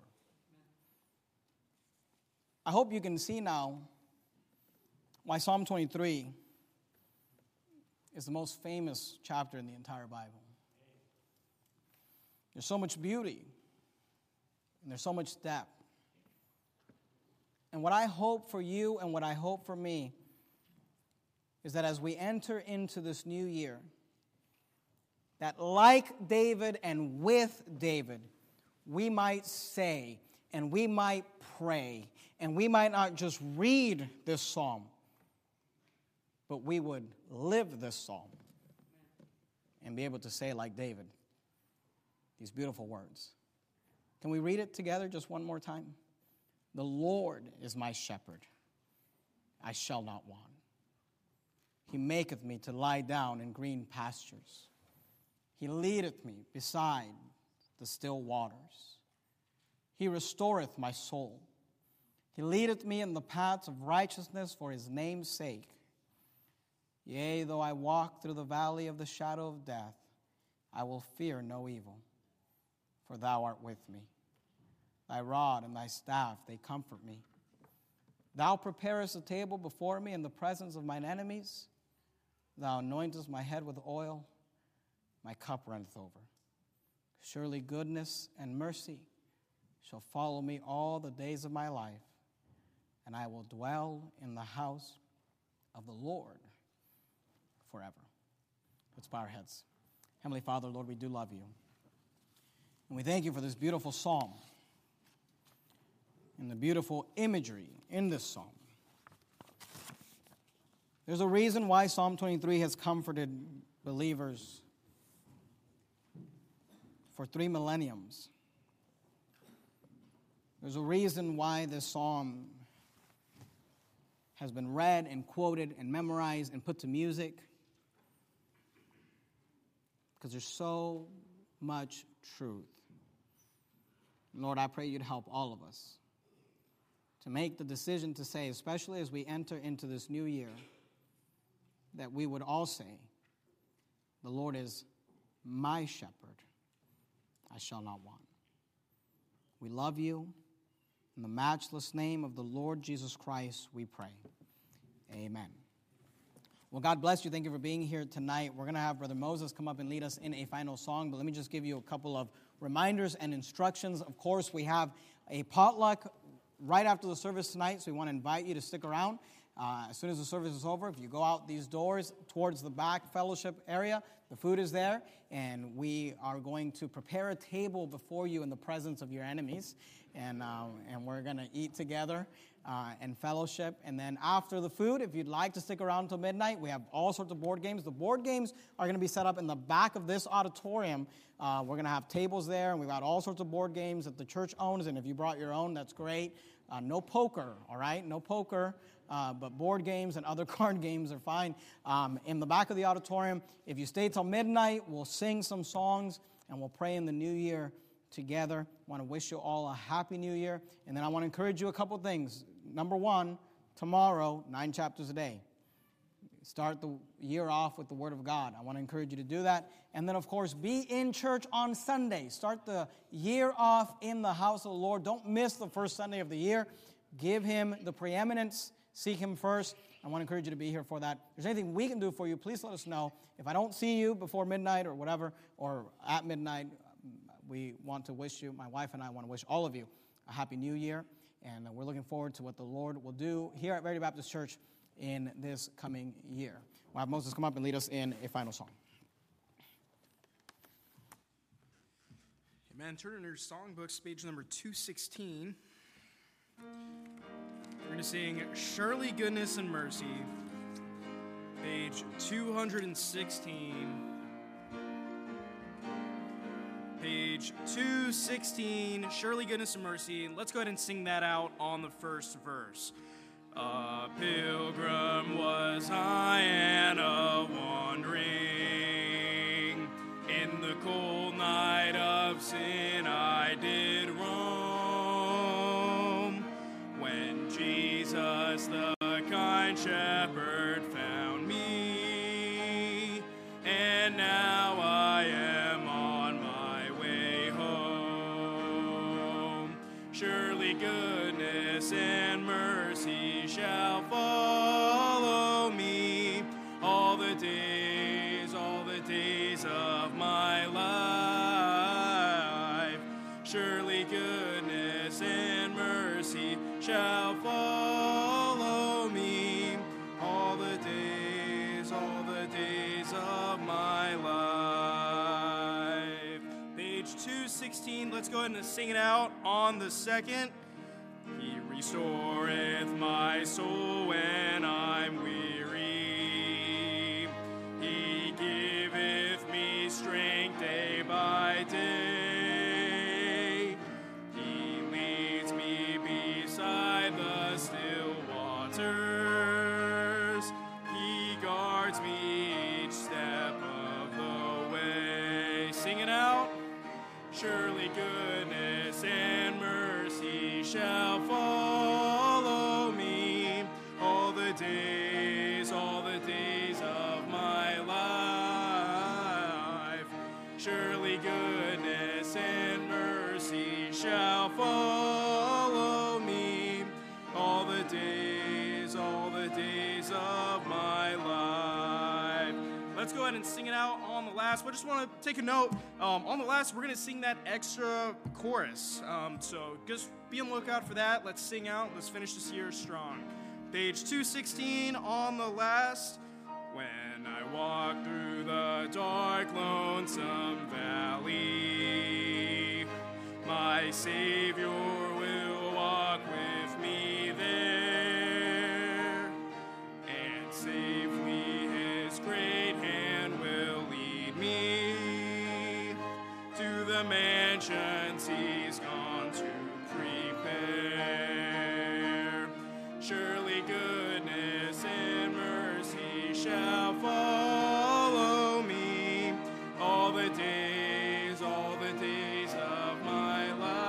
Speaker 2: I hope you can see now why Psalm 23 is the most famous chapter in the entire Bible. There's so much beauty, and there's so much depth. And what I hope for you and what I hope for me is that as we enter into this new year, that like David and with David, we might say and we might pray and we might not just read this psalm, but we would live this psalm and be able to say like David these beautiful words. Can we read it together just one more time? The Lord is my shepherd. I shall not want. He maketh me to lie down in green pastures. He leadeth me beside the still waters. He restoreth my soul. He leadeth me in the paths of righteousness for his name's sake. Yea, though I walk through the valley of the shadow of death, I will fear no evil, for thou art with me. Thy rod and thy staff, they comfort me. Thou preparest a table before me in the presence of mine enemies. Thou anointest my head with oil. My cup runneth over. Surely goodness and mercy shall follow me all the days of my life, and I will dwell in the house of the Lord forever. Let's bow our heads. Heavenly Father, Lord, we do love you. And we thank you for this beautiful psalm and the beautiful imagery in this psalm. There's a reason why Psalm 23 has comforted believers for 3 millenniums. There's a reason why this psalm has been read and quoted and memorized and put to music. Because there's so much truth. Lord, I pray you'd help all of us to make the decision to say, especially as we enter into this new year, that we would all say, the Lord is my shepherd. I shall not want. We love you. In the matchless name of the Lord Jesus Christ, we pray. Amen. Well, God bless you. Thank you for being here tonight. We're going to have Brother Moses come up and lead us in a final song, but let me just give you a couple of reminders and instructions. Of course, we have a potluck right after the service tonight, so we want to invite you to stick around. As soon as the service is over, if you go out these doors towards the back fellowship area, the food is there, and we are going to prepare a table before you in the presence of your enemies, and we're going to eat together and fellowship. And then after the food, if you'd like to stick around until midnight, we have all sorts of board games. The board games are going to be set up in the back of this auditorium. We're going to have tables there, and we've got all sorts of board games that the church owns, and if you brought your own, that's great. No poker, all right? No poker. but board games and other card games are fine. In the back of the auditorium, if you stay till midnight, we'll sing some songs and we'll pray in the new year together. I want to wish you all a happy new year. And then I want to encourage you a couple things. Number one, tomorrow, 9 chapters a day. Start the year off with the Word of God. I want to encourage you to do that. And then, of course, be in church on Sunday. Start the year off in the house of the Lord. Don't miss the first Sunday of the year. Give Him the preeminence. Seek Him first. I want to encourage you to be here for that. If there's anything we can do for you, please let us know. If I don't see you before midnight or whatever, or at midnight, we want to wish you, my wife and I want to wish all of you a happy new year. And we're looking forward to what the Lord will do here at Verity Baptist Church in this coming year. We'll have Moses come up and lead us in a final song.
Speaker 1: Amen. Turn in your songbooks, page number 216. We're going to sing Surely Goodness and Mercy, page 216. Page 216, Surely Goodness and Mercy. Let's go ahead and sing that out on the first verse. A pilgrim was I and a wandering. In the cold night of sin I did roam. When Jesus the kind shepherd found me, and now I am on my way home. Surely goodness and mercy shall follow me all the days of my life. Surely goodness and mercy shall follow me all the days of my life. Page 216, let's go ahead and sing it out on the second. He restoreth my soul when I'm weary. He giveth me strength day by day. He leads me beside the still waters. He guards me each step of the way. Sing it out. Surely goodness and mercy shall follow me all the days of my life. Surely goodness and mercy shall follow me all the days of my life. Let's go ahead and sing it out on the last. I just want to take a note. On the last, we're going to sing that extra chorus. So just be on the lookout for that. Let's sing out. Let's finish this year strong. Page 216 on the last. When I walk through the dark, lonesome valley, my Savior will walk with me there, and safely His great hand will lead me to the mansions He's gone to prepare. Surely goodness and mercy shall follow me all the days of my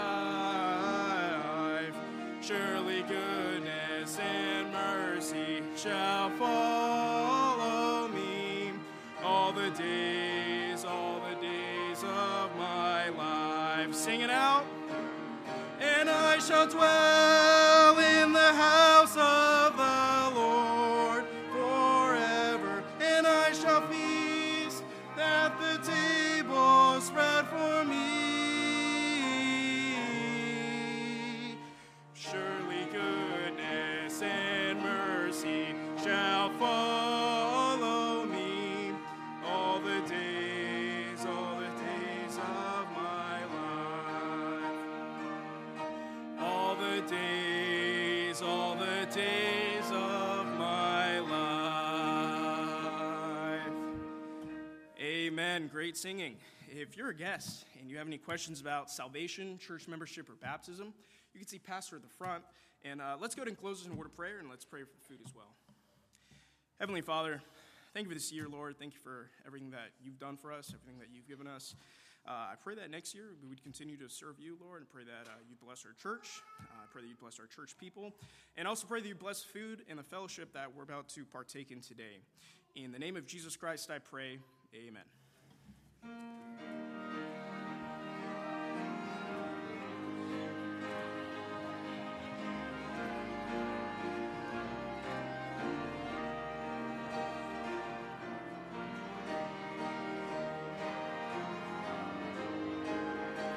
Speaker 1: life. Surely goodness and mercy shall follow me all the days of my life. Sing it out. And I shall dwell in the house of the Lord forever, and I shall feast at the table spread for me. Surely goodness and mercy shall follow me all the days of my life. All the days of my life. Amen. Great singing. If you're a guest and you have any questions about salvation, church membership, or baptism, you can see Pastor at the front, And let's go ahead and close this in a word of prayer, and let's pray for food as well. Heavenly Father, thank you for this year, Lord. Thank you for everything that you've done for us, everything that you've given us. I pray that next year we would continue to serve you, Lord, and pray that you bless our church. I pray that you bless our church people. And also pray that you bless food and the fellowship that we're about to partake in today. In the name of Jesus Christ, I pray. Amen.